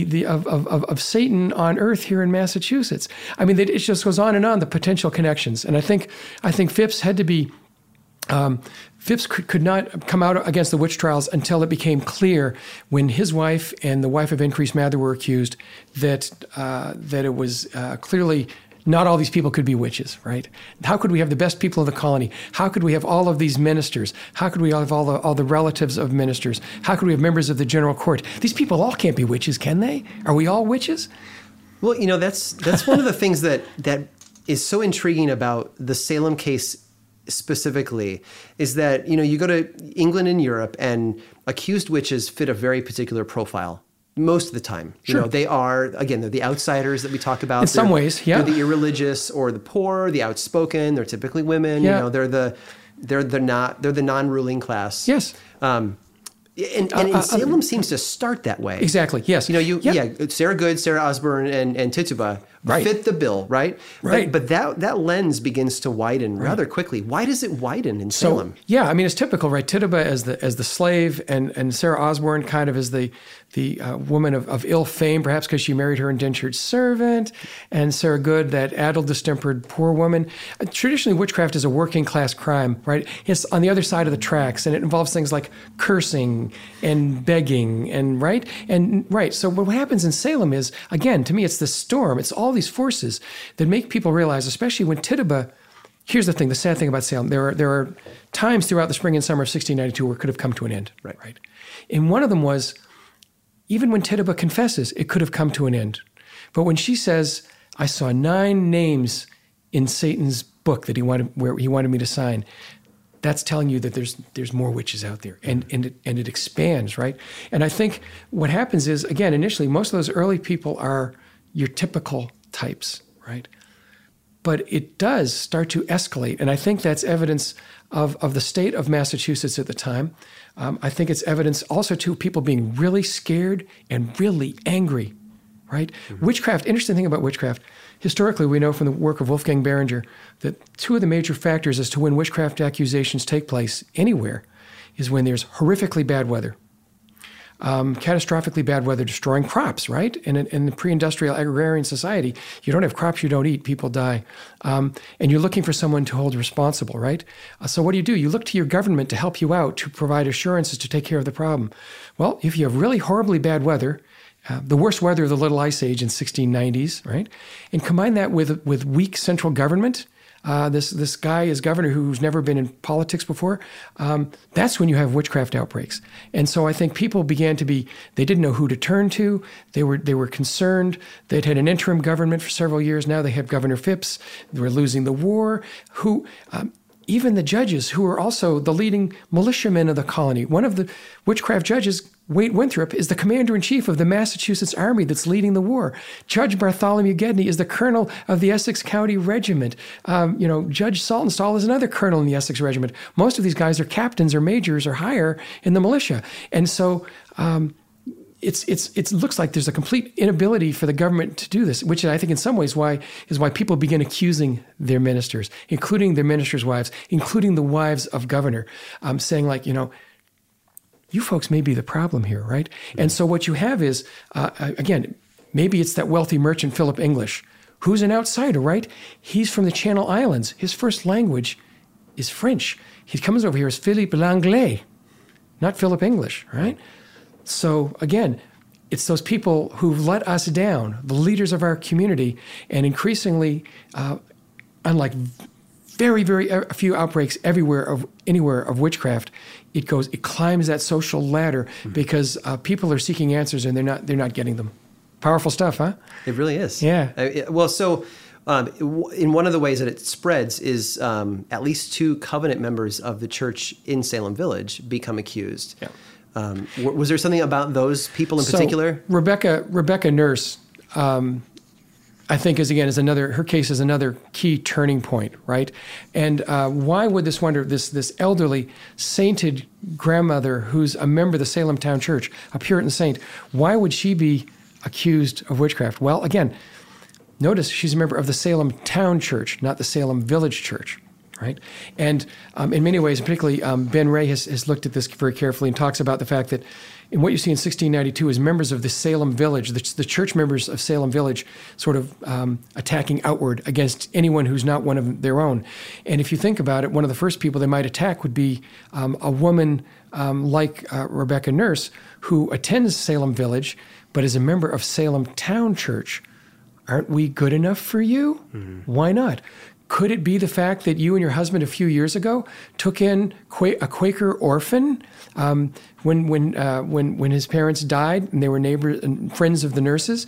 of Satan on earth here in Massachusetts. I mean, it just goes on and on, the potential connections. And I think Phipps had to be, Phipps could not come out against the witch trials until it became clear when his wife and the wife of Increase Mather were accused that it was clearly not all these people could be witches, right? How could we have the best people of the colony? How could we have all of these ministers? How could we have all the relatives of ministers? How could we have members of the general court? These people all can't be witches, can they? Are we all witches? Well, that's one of the things that is so intriguing about the Salem case specifically is that, you go to England and Europe and accused witches fit a very particular profile. Most of the time, sure. They are, again, they're the outsiders that we talk about. In some ways, yeah. They're the irreligious or the poor, the outspoken. They're typically women. Yeah. They're the non-ruling class. Yes. And Salem seems to start that way. Exactly. Yes. Sarah Good, Sarah Osborne, and Tituba fit the bill, right? Right. But that lens begins to widen rather quickly. Why does it widen in Salem? It's typical, right? Tituba as the slave, and Sarah Osborne kind of as the woman of ill fame, perhaps because she married her indentured servant, and Sarah Good, that addled, distempered poor woman. Traditionally, witchcraft is a working class crime, right? It's on the other side of the tracks, and it involves things like cursing and begging, So what happens in Salem is, again, to me, it's the storm. It's all these forces that make people realize, especially when Tituba. Here's the thing: the sad thing about Salem, there are times throughout the spring and summer of 1692 where it could have come to an end, right? And one of them was, even when Tituba confesses, it could have come to an end. But when she says, "I saw 9 names in Satan's book that he wanted me to sign," that's telling you that there's more witches out there, and it expands, right? And I think what happens is, again, initially, most of those early people are your typical types, right? But it does start to escalate, and I think that's evidence of the state of Massachusetts at the time. I think it's evidence also to people being really scared and really angry, right? Mm-hmm. Witchcraft, interesting thing about witchcraft, historically we know from the work of Wolfgang Behringer that 2 of the major factors as to when witchcraft accusations take place anywhere is when there's horrifically bad weather. Catastrophically bad weather destroying crops, right? In the pre-industrial agrarian society, you don't have crops, you don't eat, people die. And you're looking for someone to hold responsible, right? So what do? You look to your government to help you out, to provide assurances, to take care of the problem. Well, if you have really horribly bad weather, the worst weather of the Little Ice Age in 1690s, right? And combine that with weak central government, this guy is governor who's never been in politics before, that's when you have witchcraft outbreaks. And so I think people began to they didn't know who to turn to. They were concerned. They'd had an interim government for several years now. They had Governor Phipps. They were losing the war. Even the judges, who were also the leading militiamen of the colony. One of the witchcraft judges Wade Winthrop is the commander-in-chief of the Massachusetts Army that's leading the war. Judge Bartholomew Gedney is the colonel of the Essex County Regiment. Judge Saltonstall is another colonel in the Essex Regiment. Most of these guys are captains or majors or higher in the militia. And so it looks like there's a complete inability for the government to do this, which I think in some ways is why people begin accusing their ministers, including their ministers' wives, including the wives of governor, saying like, you folks may be the problem here, right? And so what you have is, again, maybe it's that wealthy merchant Philip English, who's an outsider, right? He's from the Channel Islands. His first language is French. He comes over here as Philippe Langlais, not Philip English, right? So again, it's those people who've let us down, the leaders of our community, and increasingly, unlike very, very few outbreaks anywhere of witchcraft, it climbs that social ladder because people are seeking answers and they're not getting them. Powerful stuff, huh? It really is. Yeah. In one of the ways that it spreads is at least 2 covenant members of the church in Salem Village become accused. Yeah. Was there something about those people in particular? Rebecca Nurse, I think her case is another key turning point, right? And why would this elderly sainted grandmother who's a member of the Salem Town Church, a Puritan saint, why would she be accused of witchcraft? Well, again, notice she's a member of the Salem Town Church, not the Salem Village Church, right? And in many ways, particularly Ben Ray has looked at this very carefully and talks about the fact that in what you see in 1692 is members of the Salem Village, the church members of Salem Village sort of attacking outward against anyone who's not one of their own. And if you think about it, one of the first people they might attack would be a woman like Rebecca Nurse, who attends Salem Village, but is a member of Salem Town Church. Aren't we good enough for you? Mm-hmm. Why not? Could it be the fact that you and your husband a few years ago took in a Quaker orphan when his parents died and they were neighbors and friends of the nurses?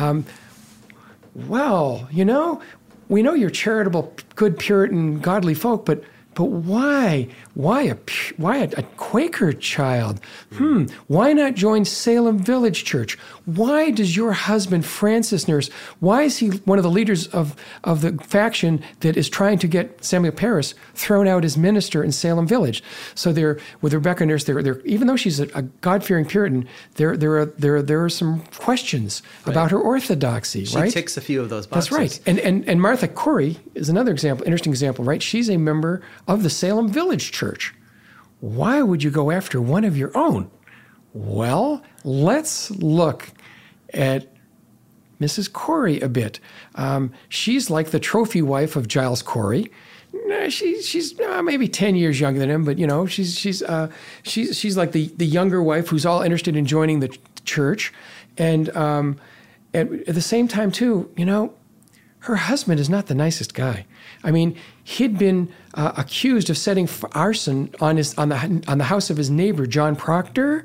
Well, we know you're charitable, good Puritan, godly folk, but why? Why a Quaker child? Why not join Salem Village Church? Why does your husband, Francis Nurse, why is he one of the leaders of the faction that is trying to get Samuel Parris thrown out as minister in Salem Village? So with Rebecca Nurse, even though she's a God-fearing Puritan, there are some questions about her orthodoxy, right? She ticks a few of those boxes. That's right. And Martha Corey is another interesting example, right? She's a member of the Salem Village Church. Why would you go after one of your own? Well, let's look at Mrs. Corey a bit. She's like the trophy wife of Giles Corey. She's maybe 10 years younger than him, but she's like the younger wife who's all interested in joining the church, and at the same time too, her husband is not the nicest guy. I mean, he'd been accused of setting arson on the house of his neighbor, John Proctor,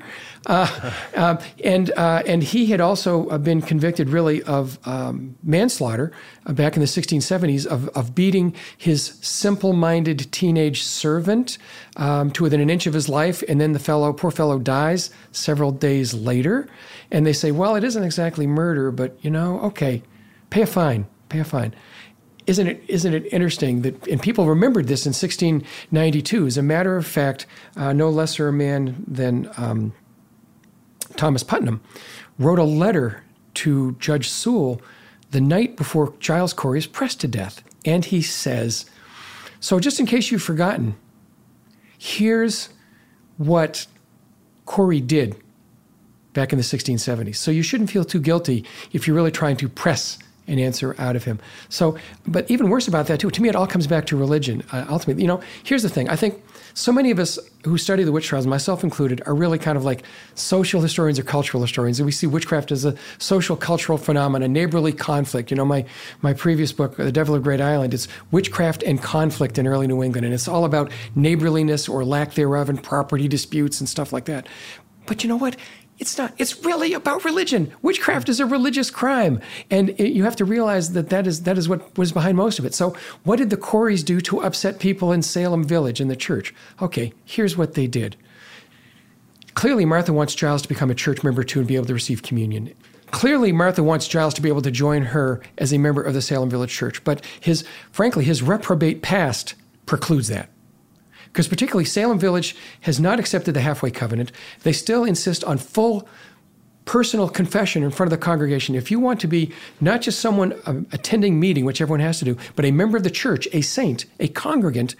and he had also been convicted, really, of manslaughter back in the 1670s of beating his simple-minded teenage servant to within an inch of his life, and then the poor fellow dies several days later. And they say, well, it isn't exactly murder, but okay, pay a fine. Isn't it interesting that, and people remembered this in 1692. As a matter of fact, no lesser a man than Thomas Putnam wrote a letter to Judge Sewell the night before Giles Corey is pressed to death. And he says, so just in case you've forgotten, here's what Corey did back in the 1670s. So you shouldn't feel too guilty if you're really trying to press an answer out of him. So, but even worse about that too, to me it all comes back to religion. Ultimately, here's the thing. I think so many of us who study the witch trials, myself included, are really kind of like social historians or cultural historians. And we see witchcraft as a social cultural phenomenon, neighborly conflict. My previous book, The Devil of Great Island, it's witchcraft and conflict in early New England. And it's all about neighborliness or lack thereof and property disputes and stuff like that. But you know what? It's not. It's really about religion. Witchcraft is a religious crime. And you have to realize that is what was behind most of it. So what did the Coreys do to upset people in Salem Village in the church? Okay, here's what they did. Clearly, Martha wants Giles to become a church member too and be able to receive communion. Clearly, Martha wants Giles to be able to join her as a member of the Salem Village Church. But his reprobate past precludes that. Because particularly Salem Village has not accepted the halfway covenant. They still insist on full personal confession in front of the congregation. If you want to be not just someone attending meeting, which everyone has to do, but a member of the church, a saint, a congregant,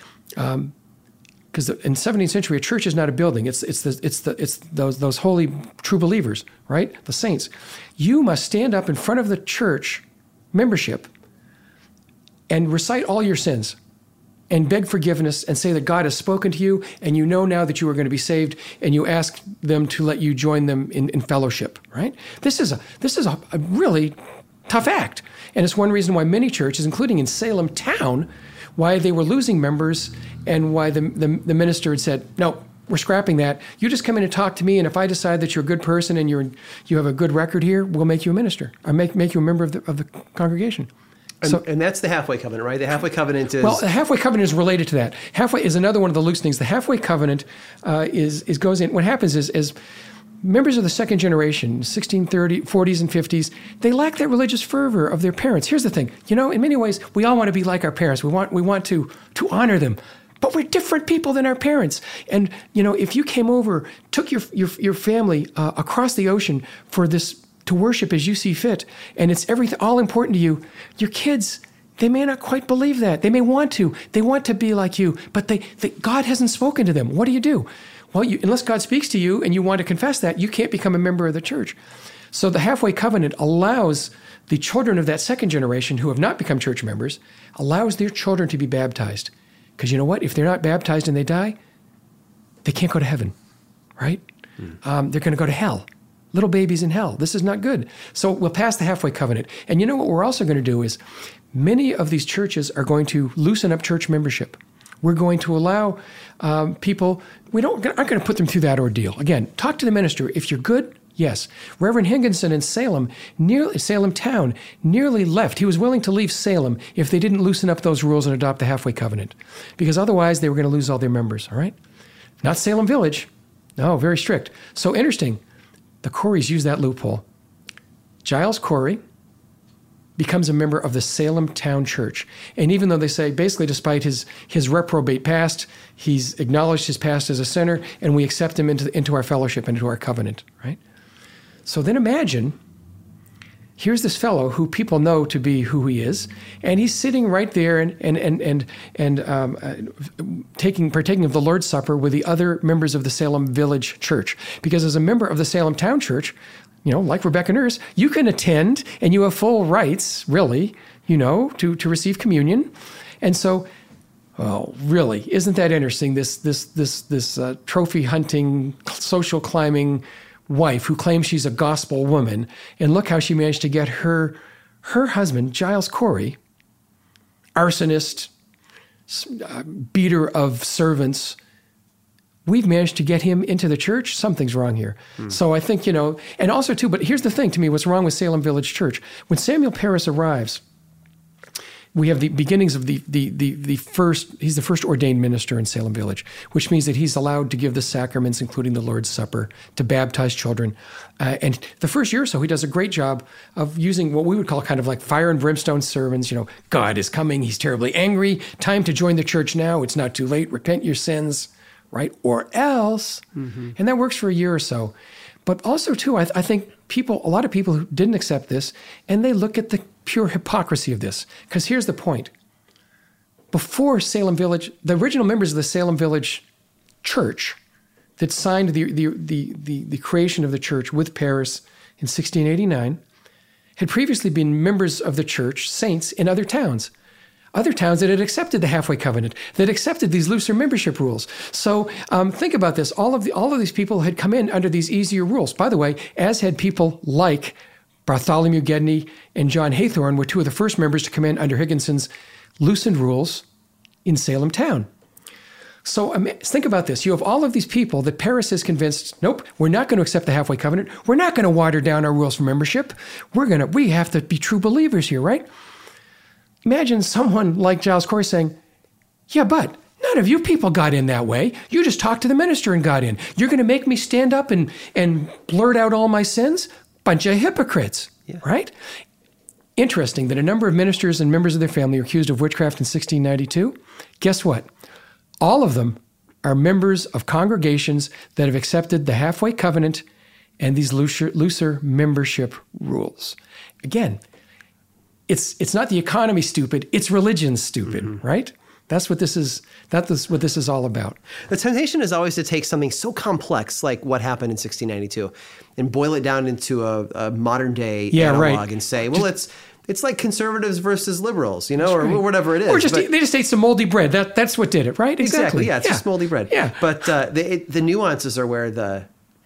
because in 17th century, a church is not a building. It's those holy true believers, right? The saints. You must stand up in front of the church membership and recite all your sins and beg forgiveness and say that God has spoken to you and you know now that you are going to be saved and you ask them to let you join them in fellowship, right? This is a really tough act. And it's one reason why many churches, including in Salem town, why they were losing members and why the minister had said, no, we're scrapping that. You just come in and talk to me, and if I decide that you're a good person and you have a good record here, we'll make you a minister. Or make you a member of the congregation. And that's the halfway covenant, right? The halfway covenant is... Well, the halfway covenant is related to that. Halfway is another one of the loose things. The halfway covenant goes in... What happens is members of the second generation, 1630s, 40s, and 50s, they lack that religious fervor of their parents. Here's the thing. In many ways, we all want to be like our parents. We want to honor them. But we're different people than our parents. And, if you came over, took your family across the ocean for this... to worship as you see fit, and it's everything all important to you, your kids, they may not quite believe that. They may want to. They want to be like you, but God hasn't spoken to them. What do you do? Well, unless God speaks to you and you want to confess that, you can't become a member of the church. So the halfway covenant allows the children of that second generation who have not become church members, allows their children to be baptized. Because you know what? If they're not baptized and they die, they can't go to heaven, right? They're going to go to hell. Little babies in hell. This is not good. So we'll pass the halfway covenant. And you know what we're also going to do is many of these churches are going to loosen up church membership. We're going to allow people, aren't going to put them through that ordeal. Again, talk to the minister. If you're good, yes. Reverend Higginson in Salem town, nearly left. He was willing to leave Salem if they didn't loosen up those rules and adopt the halfway covenant. Because otherwise they were going to lose all their members, all right? Not Salem Village. No, very strict. So interesting. The Coreys use that loophole. Giles Corey becomes a member of the Salem Town Church. And even though they say, basically, despite his reprobate past, he's acknowledged his past as a sinner, and we accept him into our fellowship, into our covenant, right? So then imagine, here's this fellow who people know to be who he is, and he's sitting right there and partaking of the Lord's Supper with the other members of the Salem Village Church. Because as a member of the Salem Town Church, like Rebecca Nurse, you can attend and you have full rights, really, to receive communion. And so, really, isn't that interesting? This trophy hunting, social climbing wife who claims she's a gospel woman, and look how she managed to get her husband, Giles Corey, arsonist, beater of servants. We've managed to get him into the church. Something's wrong here. So I think, and also too, but here's the thing to me, what's wrong with Salem Village Church? When Samuel Parris arrives, we have the beginnings of he's the first ordained minister in Salem Village, which means that he's allowed to give the sacraments, including the Lord's Supper, to baptize children. And the first year or so, he does a great job of using what we would call kind of like fire and brimstone sermons. God is coming. He's terribly angry. Time to join the church now. It's not too late. Repent your sins, right? Or else. Mm-hmm. And that works for a year or so. But also, too, I think a lot of people who didn't accept this, and they look at the pure hypocrisy of this. Because here's the point. Before Salem Village, the original members of the Salem Village Church that signed the creation of the church with Parris in 1689 had previously been members of the church, saints, in other towns that had accepted the halfway covenant, that accepted these looser membership rules. So think about this. All of these people had come in under these easier rules. By the way, as had people like Bartholomew Gedney and John Haythorne were two of the first members to come in under Higginson's loosened rules in Salem town. So think about this. You have all of these people that Parris is convinced, nope, we're not going to accept the halfway covenant. We're not going to water down our rules for membership. We have to be true believers here, right? Imagine someone like Giles Corey saying, yeah, but None of you people got in that way. You just talked to the minister and got in. You're going to make me stand up and blurt out all my sins? Bunch of hypocrites, right? Interesting that a number of ministers and members of their family were accused of witchcraft in 1692. Guess what? All of them are members of congregations that have accepted the halfway covenant and these looser membership rules. Again, it's not the economy stupid, it's religion stupid, right? That's what this is. That's what this is all about. The temptation is always to take something so complex like what happened in 1692 and boil it down into a modern day analog and say, well, it's like conservatives versus liberals, or whatever it is. Or they just ate some moldy bread. That's what did it, right? Exactly. Yeah, it's just moldy bread. Yeah. But the nuances are where the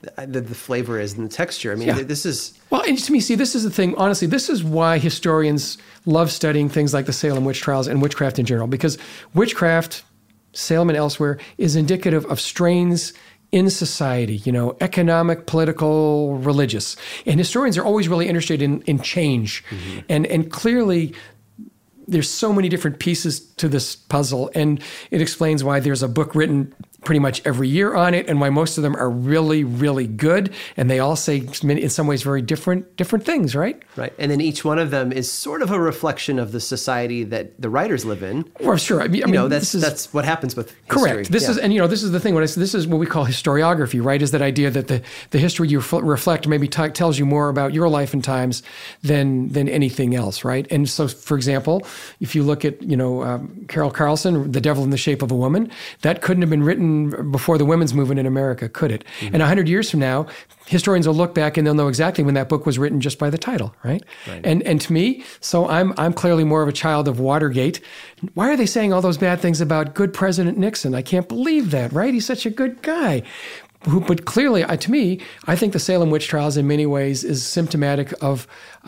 flavor is and the texture. I mean, this is... Well, and to me, see, this is the thing. Honestly, this is why historians love studying things like the Salem witch trials and witchcraft in general, because witchcraft, Salem and elsewhere, is indicative of strains in society, economic, political, religious. And historians are always really interested in change. And clearly, there's so many different pieces to this puzzle, and it explains why there's a book written pretty much every year on it, and why most of them are really, really good, and they all say, in some ways, very different things, right? Right, and then each one of them is sort of a reflection of the society that the writers live in. Well, sure. I mean, that's what happens with history. Correct. This is, and this is the thing. This is what we call historiography, right? Is that idea that the history you reflect maybe tells you more about your life and times than anything else, right? And so, for example, if you look at Carol Carlson, The Devil in the Shape of a Woman, that couldn't have been written before the women's movement in America, could it? And 100 years from now, historians will look back and they'll know exactly when that book was written just by the title, right? And to me, so I'm clearly more of a child of Watergate. Why are they saying all those bad things about good President Nixon? I can't believe that, right? He's such a good guy. But clearly, to me, I think the Salem witch trials in many ways is symptomatic of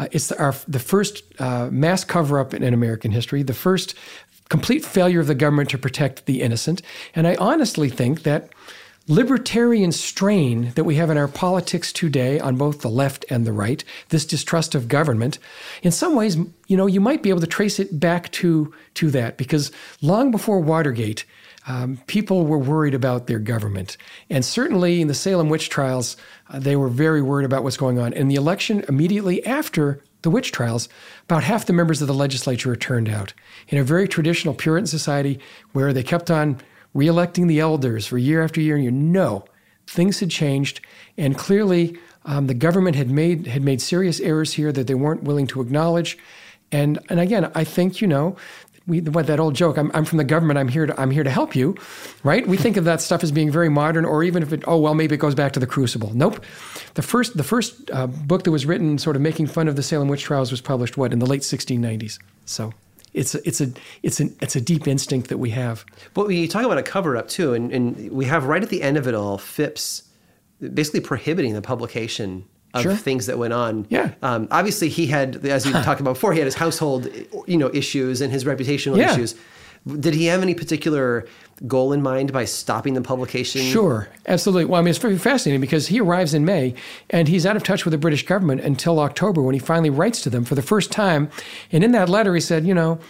the first mass cover-up in American history, the first complete failure of the government to protect the innocent. And I honestly think that libertarian strain that we have in our politics today on both the left and the right, this distrust of government, in some ways, you might be able to trace it back to that, because long before Watergate, people were worried about their government. And certainly in the Salem witch trials, they were very worried about what's going on. In the election immediately after the witch trials, about half the members of the legislature were turned out. In a very traditional Puritan society where they kept on reelecting the elders for year after year, and things had changed. And clearly, the government had made serious errors here that they weren't willing to acknowledge. And again, I think, that old joke, I'm from the government, I'm here to help you, right? We think of that stuff as being very modern, or even if maybe it goes back to the Crucible. Nope. The first book that was written sort of making fun of the Salem witch trials was published, in the late 1690s. So it's a deep instinct that we have. But when you talk about a cover-up too, and we have right at the end of it all, Phipps basically prohibiting the publication of things that went on. Yeah. Obviously, he had, as we talked about before, he had his household, issues and his reputational issues. Did he have any particular goal in mind by stopping the publication? Sure, absolutely. Well, it's very fascinating because he arrives in May and he's out of touch with the British government until October, when he finally writes to them for the first time. And in that letter, he said,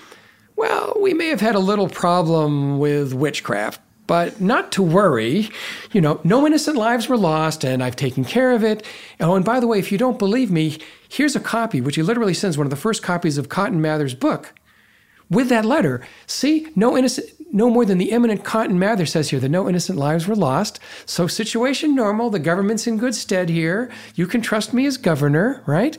we may have had a little problem with witchcraft, but not to worry. No innocent lives were lost, and I've taken care of it. Oh, and by the way, if you don't believe me, here's a copy, which he literally sends, one of the first copies of Cotton Mather's book, with that letter. See, no more than the eminent Cotton Mather says here that no innocent lives were lost. So situation normal. The government's in good stead here. You can trust me as governor, right?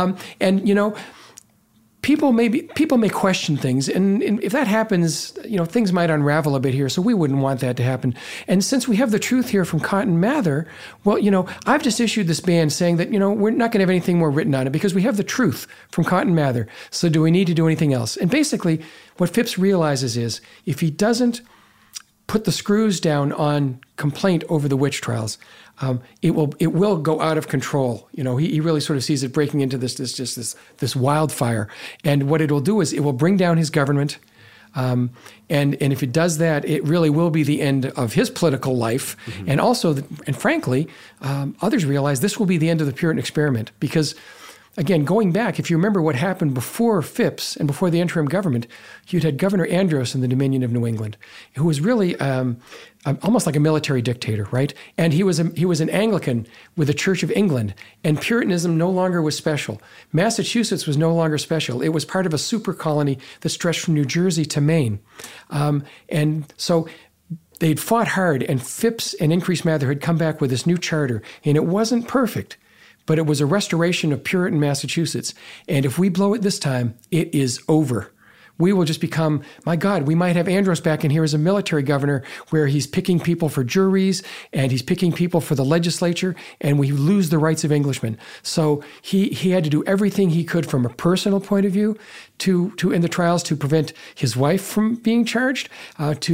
People may question things, and if that happens, things might unravel a bit here, so we wouldn't want that to happen. And since we have the truth here from Cotton Mather, I've just issued this ban saying that, we're not going to have anything more written on it because we have the truth from Cotton Mather, so do we need to do anything else? And basically, what Phipps realizes is if he doesn't put the screws down on complaint over the witch trials, it will go out of control. He really sort of sees it breaking into this wildfire. And what it will do is it will bring down his government. And if it does that, it really will be the end of his political life. Mm-hmm. And also, and frankly, others realize this will be the end of the Puritan experiment, because again, going back, if you remember what happened before Phipps and before the interim government, you'd had Governor Andros in the Dominion of New England, who was really almost like a military dictator, right? And he was an Anglican with the Church of England, and Puritanism no longer was special. Massachusetts was no longer special. It was part of a super colony that stretched from New Jersey to Maine. And so they'd fought hard, and Phipps and Increase Mather had come back with this new charter, and it wasn't perfect, but it was a restoration of Puritan Massachusetts. And if we blow it this time, it is over. We will just become, my God, we might have Andros back in here as a military governor where he's picking people for juries and he's picking people for the legislature, and we lose the rights of Englishmen. So he had to do everything he could from a personal point of view to in the trials to prevent his wife from being charged, for it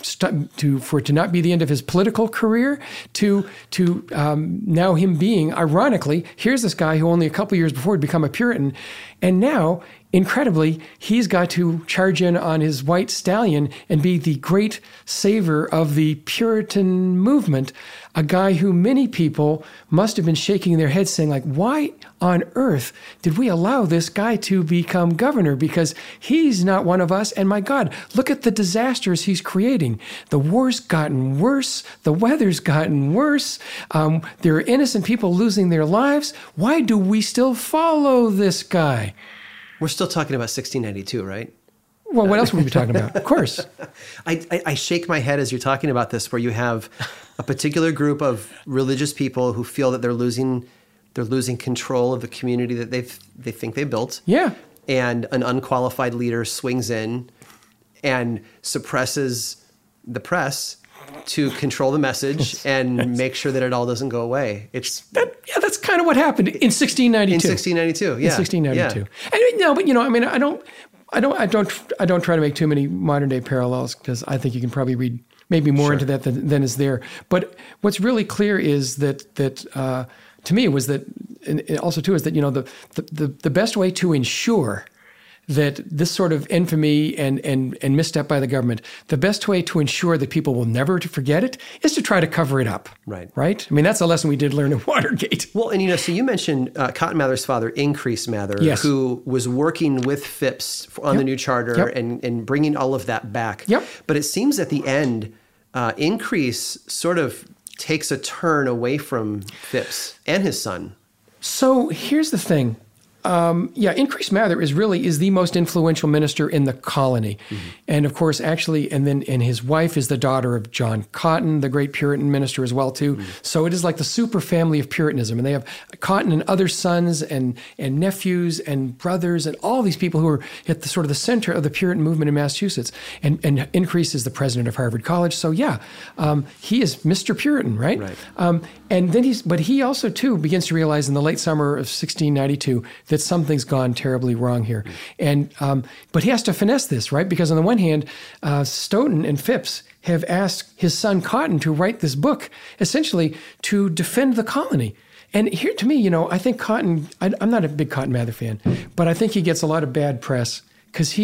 to not be the end of his political career, to now him being, ironically, here's this guy who only a couple years before had become a Puritan, and now, incredibly, he's got to charge in on his white stallion and be the great savior of the Puritan movement, a guy who many people must have been shaking their heads saying, like, why on earth did we allow this guy to become governor? Because he's not one of us, and my God, look at the disasters he's creating. The war's gotten worse. The weather's gotten worse. There are innocent people losing their lives. Why do we still follow this guy? We're still talking about 1692, right? Well, what else would we be talking about? Of course. I shake my head as you're talking about this, where you have a particular group of religious people who feel that they're losing control of the community that they think they built. Yeah. And an unqualified leader swings in and suppresses the press to control the message and make sure that it all doesn't go away. That's kind of what happened in 1692. In 1692, yeah. In 1692. Yeah. I don't try to make too many modern day parallels, because I think you can probably read maybe more into that than is there. But what's really clear is that to me was that, and also too, is that the best way to ensure that this sort of infamy and misstep by the government, the best way to ensure that people will never forget it is to try to cover it up. Right. Right? I mean, that's a lesson we did learn in Watergate. Well, and so you mentioned Cotton Mather's father, Increase Mather, yes, who was working with Phipps on the new charter and bringing all of that back. Yep. But it seems at the end, Increase sort of takes a turn away from Phipps and his son. So here's the thing. Increase Mather is the most influential minister in the colony. Mm-hmm. And of course, and his wife is the daughter of John Cotton, the great Puritan minister as well, too. Mm-hmm. So it is like the super family of Puritanism. And they have Cotton and other sons and nephews and brothers and all these people who are at the sort of the center of the Puritan movement in Massachusetts. And Increase is the president of Harvard College. So he is Mr. Puritan, right? And then he also too begins to realize in the late summer of 1692 that something's gone terribly wrong here. And but he has to finesse this, right? Because on the one hand, Stoughton and Phipps have asked his son Cotton to write this book, essentially to defend the colony. And here, to me, I think Cotton, I'm not a big Cotton Mather fan, but I think he gets a lot of bad press because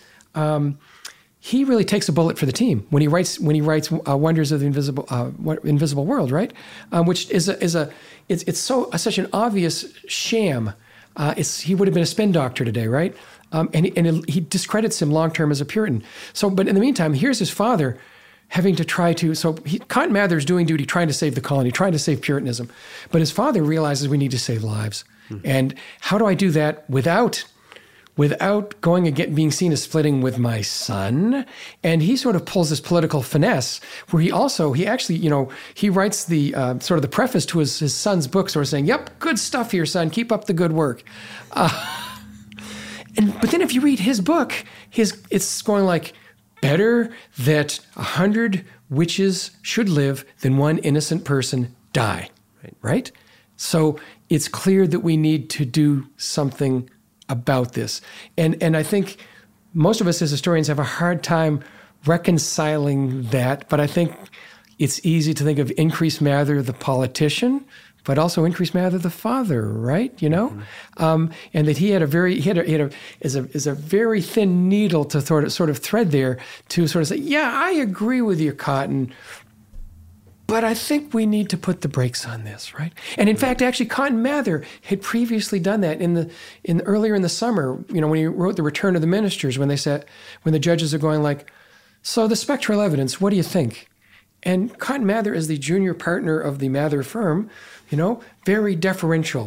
he really takes a bullet for the team when he writes Wonders of the Invisible World, right? Which is such an obvious sham. He would have been a spin doctor today, right? And he discredits him long term as a Puritan. So, but in the meantime, here's his father having to try to. So Cotton Mather is doing duty, trying to save the colony, trying to save Puritanism, but his father realizes we need to save lives. Mm-hmm. And how do I do that without going and being seen as splitting with my son? And he sort of pulls this political finesse where he writes the sort of the preface to his son's book, sort of saying, yep, good stuff here, son, keep up the good work. But then if you read his book, it's going like, better that 100 witches should live than one innocent person die, right? So it's clear that we need to do something about this. And I think most of us as historians have a hard time reconciling that, but I think it's easy to think of Increase Mather, the politician, but also Increase Mather, the father, right? Mm-hmm. And that he had a very thin needle to sort of thread there to sort of say, yeah, I agree with you, Cotton, But I think we need to put the brakes on this, right? And in fact, actually, Cotton Mather had previously done that earlier in the summer. When he wrote The Return of the Ministers, when the judges are going like, "So the spectral evidence, what do you think?" And Cotton Mather, as the junior partner of the Mather firm, very deferential.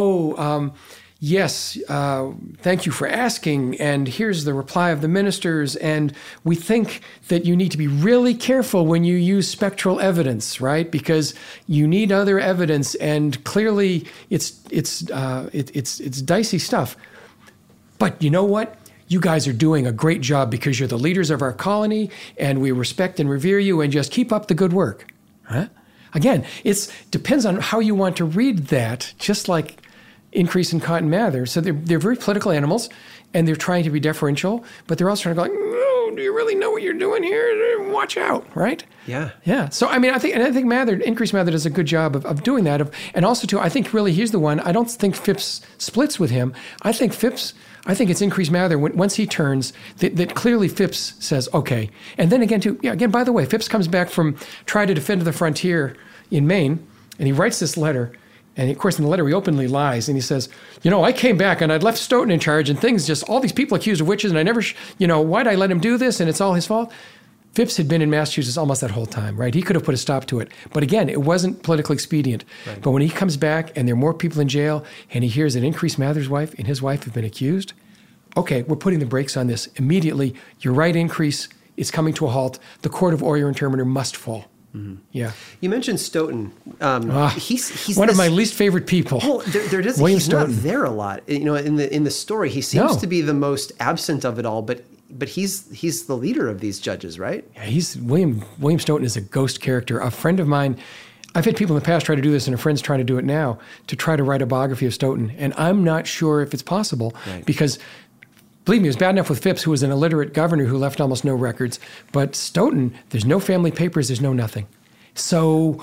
Yes, thank you for asking, and here's the reply of the ministers, and we think that you need to be really careful when you use spectral evidence, right? Because you need other evidence, and clearly it's dicey stuff. But you know what? You guys are doing a great job because you're the leaders of our colony, and we respect and revere you, and just keep up the good work. Huh? Again, it depends on how you want to read that, just like Increase in Cotton Mather. So they're very political animals, and they're trying to be deferential, but they're also trying to go like, "Oh, do you really know what you're doing here? Watch out," right? Yeah. Yeah. So I think Increase Mather does a good job of doing that. And also too, I think really he's the one. I don't think Phipps splits with him. I think it's Increase Mather once he turns that clearly Phipps says okay. And then again too, by the way, Phipps comes back from try to defend the frontier in Maine, and he writes this letter. And of course, in the letter, he openly lies. And he says, I came back and I'd left Stoughton in charge and things all these people accused of witches. And I never, why'd I let him do this? And it's all his fault. Phipps had been in Massachusetts almost that whole time, right? He could have put a stop to it. But again, it wasn't politically expedient. Right. But when he comes back and there are more people in jail and he hears that Increase Mather's wife and his wife have been accused, okay, we're putting the brakes on this immediately. You're right, Increase. It's coming to a halt. The court of Oyer and Terminer must fall. Mm-hmm. Yeah. You mentioned Stoughton. He's one of my least favorite people. Well, he's Stoughton. Not there a lot. In the story, he seems to be the most absent of it all. But he's the leader of these judges, right? Yeah, William Stoughton is a ghost character. A friend of mine. I've had people in the past try to do this, and a friend's trying to do it now to try to write a biography of Stoughton, and I'm not sure if it's possible because. Believe me, it was bad enough with Phipps, who was an illiterate governor who left almost no records. But Stoughton, there's no family papers, there's no nothing. So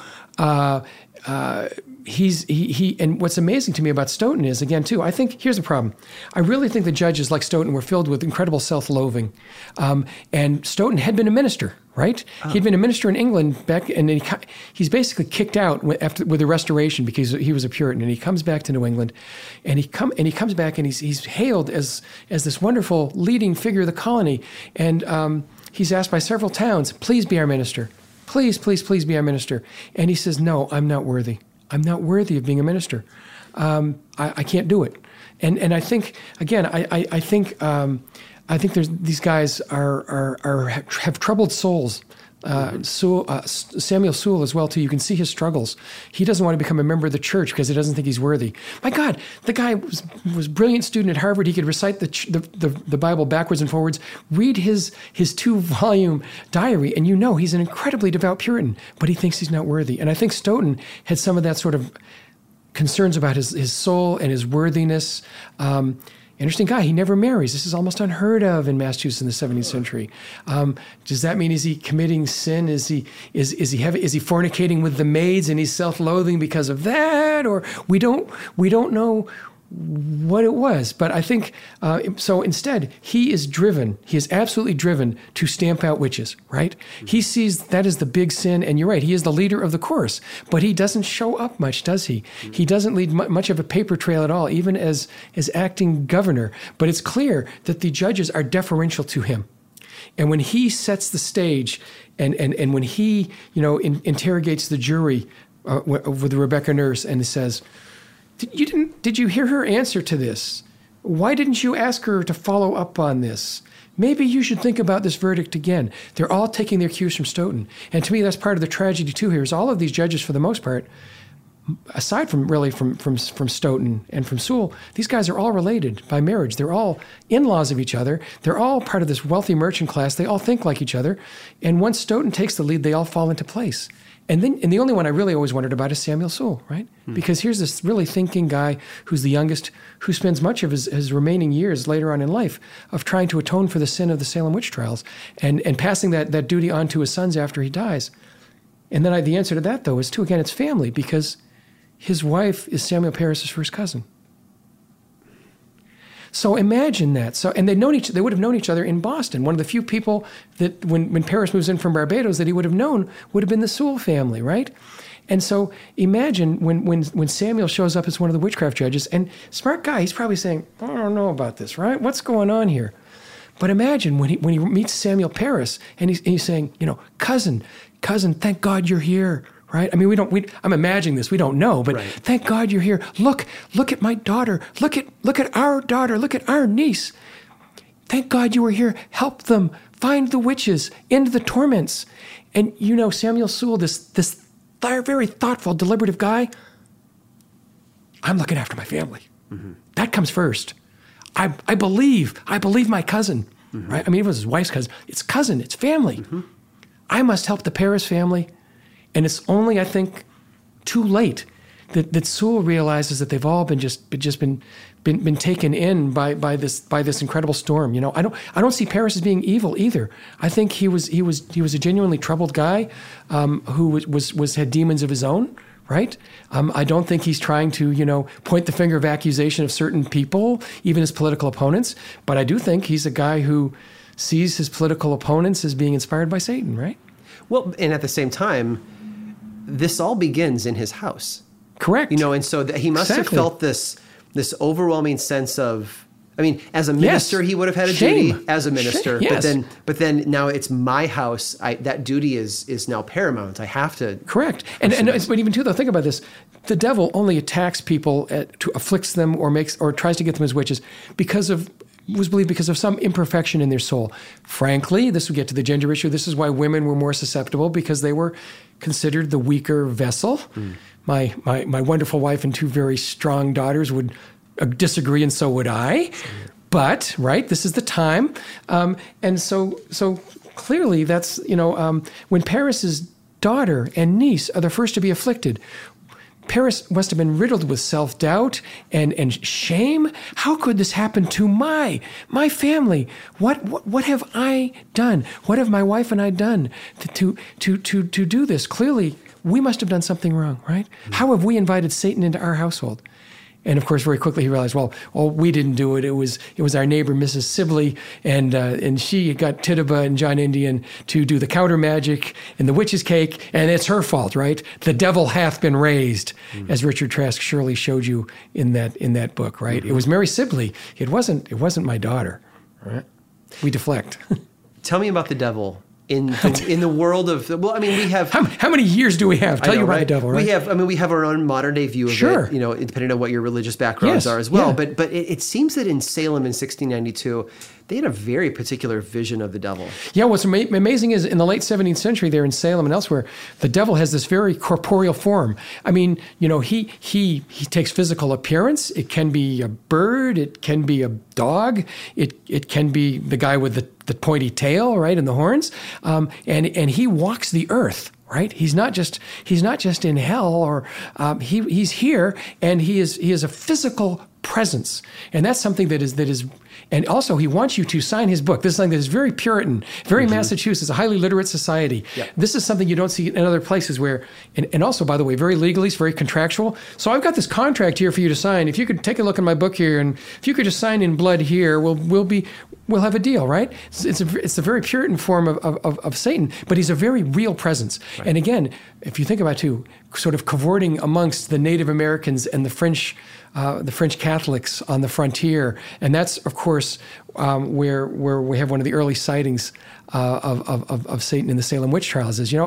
and what's amazing to me about Stoughton is, again, too, I think, here's the problem. I really think the judges like Stoughton were filled with incredible self-loathing. And Stoughton had been a minister, right? Oh. He'd been a minister in England back, and he's basically kicked out with the Restoration because he was a Puritan, and he comes back to New England, and he comes back, and he's hailed as this wonderful leading figure of the colony, and he's asked by several towns, "Please be our minister. Please, please, please be our minister." And he says, "No, I'm not worthy. I'm not worthy of being a minister. I can't do it." And I think, again, I think there's these guys have troubled souls. Samuel Sewall as well too. You can see his struggles. He doesn't want to become a member of the church because he doesn't think he's worthy. My God, the guy was a brilliant student at Harvard. He could recite the Bible backwards and forwards. Read his 2-volume diary, and he's an incredibly devout Puritan, but he thinks he's not worthy. And I think Stoughton had some of that sort of concerns about his soul and his worthiness. Interesting guy. He never marries. This is almost unheard of in Massachusetts in the 17th century. Does that mean is he committing sin? Is he fornicating with the maids and he's self-loathing because of that? Or we don't know what it was. But I think so. Instead, he is absolutely driven to stamp out witches. Right? Mm-hmm. He sees that as the big sin, and you're right. He is the leader of the chorus, but he doesn't show up much, does he? Mm-hmm. He doesn't lead much of a paper trail at all, even as acting governor. But it's clear that the judges are deferential to him, and when he sets the stage, and when he interrogates the jury with Rebecca Nurse and says, Did you hear her answer to this? Why didn't you ask her to follow up on this? Maybe you should think about this verdict again. They're all taking their cues from Stoughton. And to me, that's part of the tragedy, too, here is all of these judges, for the most part, aside from really from Stoughton and from Sewall, these guys are all related by marriage. They're all in-laws of each other. They're all part of this wealthy merchant class. They all think like each other. And once Stoughton takes the lead, they all fall into place. And the only one I really always wondered about is Samuel Sewall, right? Because here's this really thinking guy who's the youngest, who spends much of his remaining years later on in life of trying to atone for the sin of the Salem witch trials and passing that duty on to his sons after he dies. And then the answer to that, though, is, too, again, it's family, because his wife is Samuel Parris's first cousin. So imagine that. So, and they would have known each other in Boston. One of the few people that when Paris moves in from Barbados that he would have known would have been the Sewell family, right? And so imagine when Samuel shows up as one of the witchcraft judges, and smart guy, he's probably saying, I don't know about this, right? What's going on here? But imagine when he meets Samuel Paris, and he's saying, cousin, thank God you're here, right? I mean, I'm imagining this, we don't know, but right. Thank God you're here. Look at my daughter. Look at our daughter. Look at our niece. Thank God you were here. Help them find the witches, end the torments. And Samuel Sewell, this very thoughtful, deliberative guy, I'm looking after my family. Mm-hmm. That comes first. I believe my cousin, mm-hmm. right? I mean, it was his wife's cousin. It's cousin, it's family. Mm-hmm. I must help the Paris family. And it's only, I think, too late that Sewell realizes that they've all been been taken in by this incredible storm. I don't see Paris as being evil either. I think he was a genuinely troubled guy who had demons of his own. Right? I don't think he's trying to, point the finger of accusation of certain people, even his political opponents. But I do think he's a guy who sees his political opponents as being inspired by Satan, right? Well, and at the same time, this all begins in his house. Correct. And so that he must have felt this overwhelming sense of, I mean, as a minister, he would have had a duty as a minister, yes. but then now it's my house. That duty is now paramount. I have to. Correct. But even too, though, think about this: the devil only attacks people, afflicts them, or tries to get them as witches because of some imperfection in their soul. Frankly, this would get to the gender issue. This is why women were more susceptible, because they were considered the weaker vessel. Mm. My wonderful wife and two very strong daughters would disagree, and so would I. But, right, this is the time. And so clearly that's, when Paris's daughter and niece are the first to be afflicted, Paris must have been riddled with self-doubt and shame. How could this happen to my family? What have I done? What have my wife and I done to do this? Clearly, we must have done something wrong, right? Mm-hmm. How have we invited Satan into our household? And of course, very quickly he realized, well, we didn't do it. It was our neighbor, Mrs. Sibley, and she got Tituba and John Indian to do the counter magic and the witch's cake, and it's her fault, right? The devil hath been raised, as Richard Trask surely showed you in that book, right? Mm-hmm. It was Mary Sibley. It wasn't my daughter. Right? We deflect. Tell me about the devil. In the world of, well, I mean, we have... How many years do we have? Tell you about the devil, right? We have our own modern day view of it, depending on what your religious backgrounds are as well. Yeah. But it seems that in Salem in 1692, they had a very particular vision of the devil. Yeah, what's amazing is in the late 17th century there in Salem and elsewhere, the devil has this very corporeal form. I mean, he takes physical appearance. It can be a bird. It can be a dog. It can be the guy with the pointy tail, right, and the horns. And he walks the earth. Right? He's not just in hell, or he's here, and he is a physical presence, and that's something that is. And also, he wants you to sign his book. This is something that is very Puritan, very Massachusetts, a highly literate society. Yep. This is something you don't see in other places where, and also, by the way, very legalese, very contractual. So I've got this contract here for you to sign. If you could take a look at my book here, and if you could just sign in blood here, we'll have a deal, right? It's a very Puritan form of Satan, but he's a very real presence. Right. And again, if you think about too, sort of cavorting amongst the Native Americans and the French Catholics on the frontier, and that's of course where we have one of the early sightings of Satan in the Salem witch trials. Is he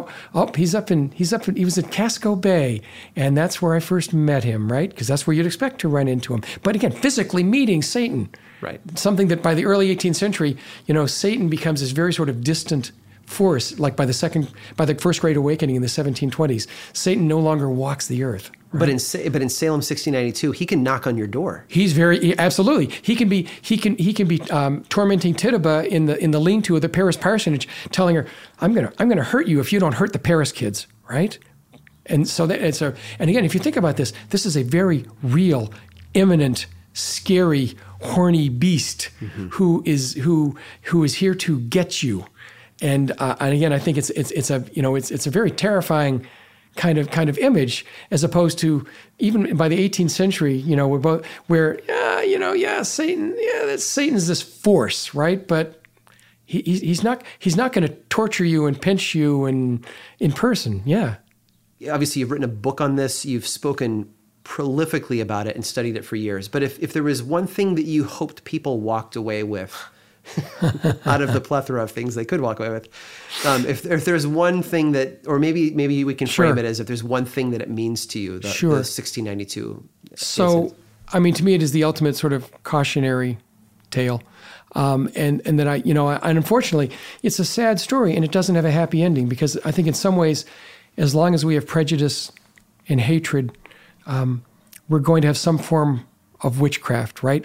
was at Casco Bay, and that's where I first met him, right? Because that's where you'd expect to run into him. But again, physically meeting Satan, right? Something that by the early 18th century, Satan becomes this very sort of distant force, like by the First Great Awakening in the 1720s. Satan no longer walks the earth. Right? But in Salem 1692, he can knock on your door. Absolutely. He can be tormenting Tituba in the lean-to of the Paris parsonage, telling her, "I'm gonna hurt you if you don't hurt the Paris kids." Right? And so and again, if you think about this is a very real, imminent, scary, horny beast who is here to get you. And again, I think it's a very terrifying kind of image, as opposed to even by the 18th century, Satan, Satan's this force, right? But he's not going to torture you and pinch you in person. Yeah. Obviously, you've written a book on this. You've spoken prolifically about it and studied it for years. But if there was one thing that you hoped people walked away with out of the plethora of things they could walk away with, if there's one thing that, or maybe we can frame it as if there's one thing that it means to you, the 1692. So, I mean, to me, it is the ultimate sort of cautionary tale. And that and unfortunately, it's a sad story and it doesn't have a happy ending, because I think in some ways, as long as we have prejudice and hatred, we're going to have some form of witchcraft, right?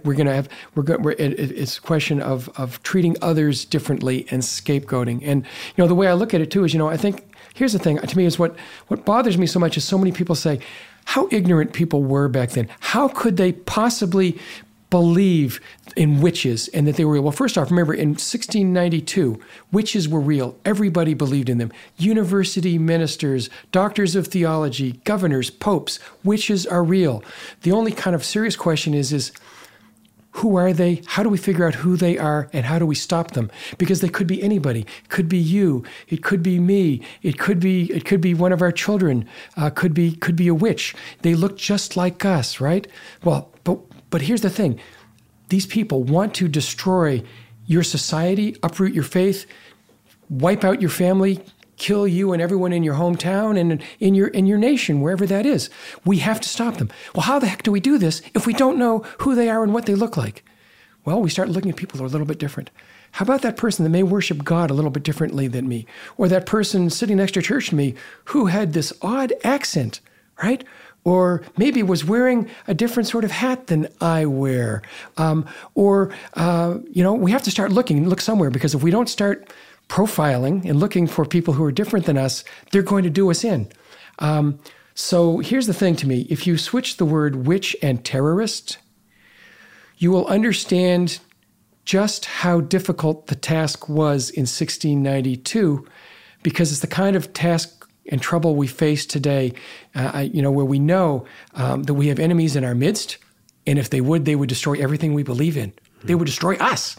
It's a question of treating others differently and scapegoating. And, the way I look at it too is, I think, here's the thing, to me is what bothers me so much is so many people say how ignorant people were back then. How could they possibly believe in witches and that they were real? Well, first off, remember in 1692, witches were real. Everybody believed in them. University ministers, doctors of theology, governors, popes, witches are real. The only kind of serious question is who are they? How do we figure out who they are, and how do we stop them? Because they could be anybody. It could be you. It could be me. It could be one of our children. Could be a witch. They look just like us, right? Well, but here's the thing. These people want to destroy your society, uproot your faith, wipe out your family, kill you and everyone in your hometown and in your nation, wherever that is. We have to stop them. Well, how the heck do we do this if we don't know who they are and what they look like? Well, we start looking at people who are a little bit different. How about that person that may worship God a little bit differently than me? Or that person sitting next to church to me who had this odd accent, right? Or maybe was wearing a different sort of hat than I wear. We have to start look somewhere, because if we don't start profiling and looking for people who are different than us, they're going to do us in. So here's the thing to me. If you switch the word witch and terrorist, you will understand just how difficult the task was in 1692, because it's the kind of task and trouble we face today, where we know that we have enemies in our midst, and if they would destroy everything we believe in. They would destroy us.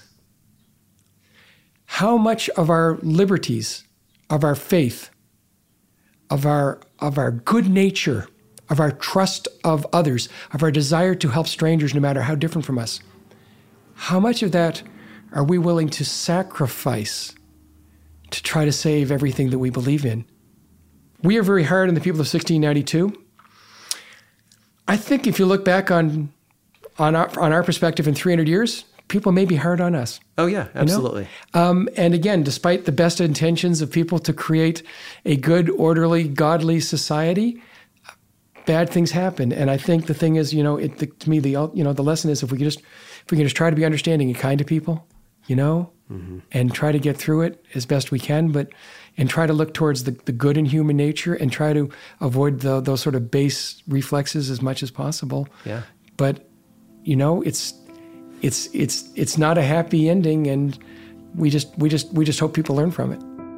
How much of our liberties, of our faith, of our good nature, of our trust of others, of our desire to help strangers no matter how different from us, how much of that are we willing to sacrifice to try to save everything that we believe in? We are very hard on the people of 1692. I think if you look back on our perspective in 300 years, people may be hard on us. Oh yeah, absolutely. And again, despite the best intentions of people to create a good, orderly, godly society, bad things happen. And I think the thing is, to me, the lesson is if we can just try to be understanding and kind to people, and try to get through it as best we can, and try to look towards the good in human nature and try to avoid those sort of base reflexes as much as possible. Yeah. But, it's not a happy ending, and we just hope people learn from it.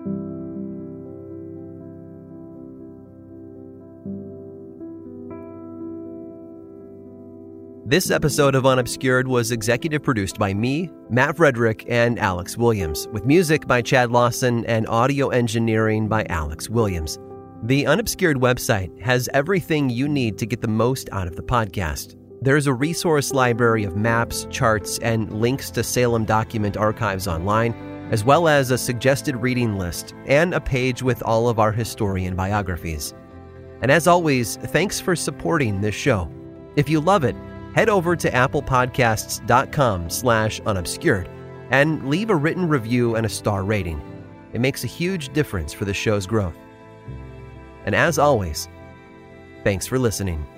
This episode of Unobscured was executive produced by me, Matt Frederick, and Alex Williams, with music by Chad Lawson and audio engineering by Alex Williams. The Unobscured website has everything you need to get the most out of the podcast. There's a resource library of maps, charts, and links to Salem document archives online, as well as a suggested reading list and a page with all of our historian biographies. And as always, thanks for supporting this show. If you love it, head over to applepodcasts.com/unobscured and leave a written review and a star rating. It makes a huge difference for the show's growth. And as always, thanks for listening.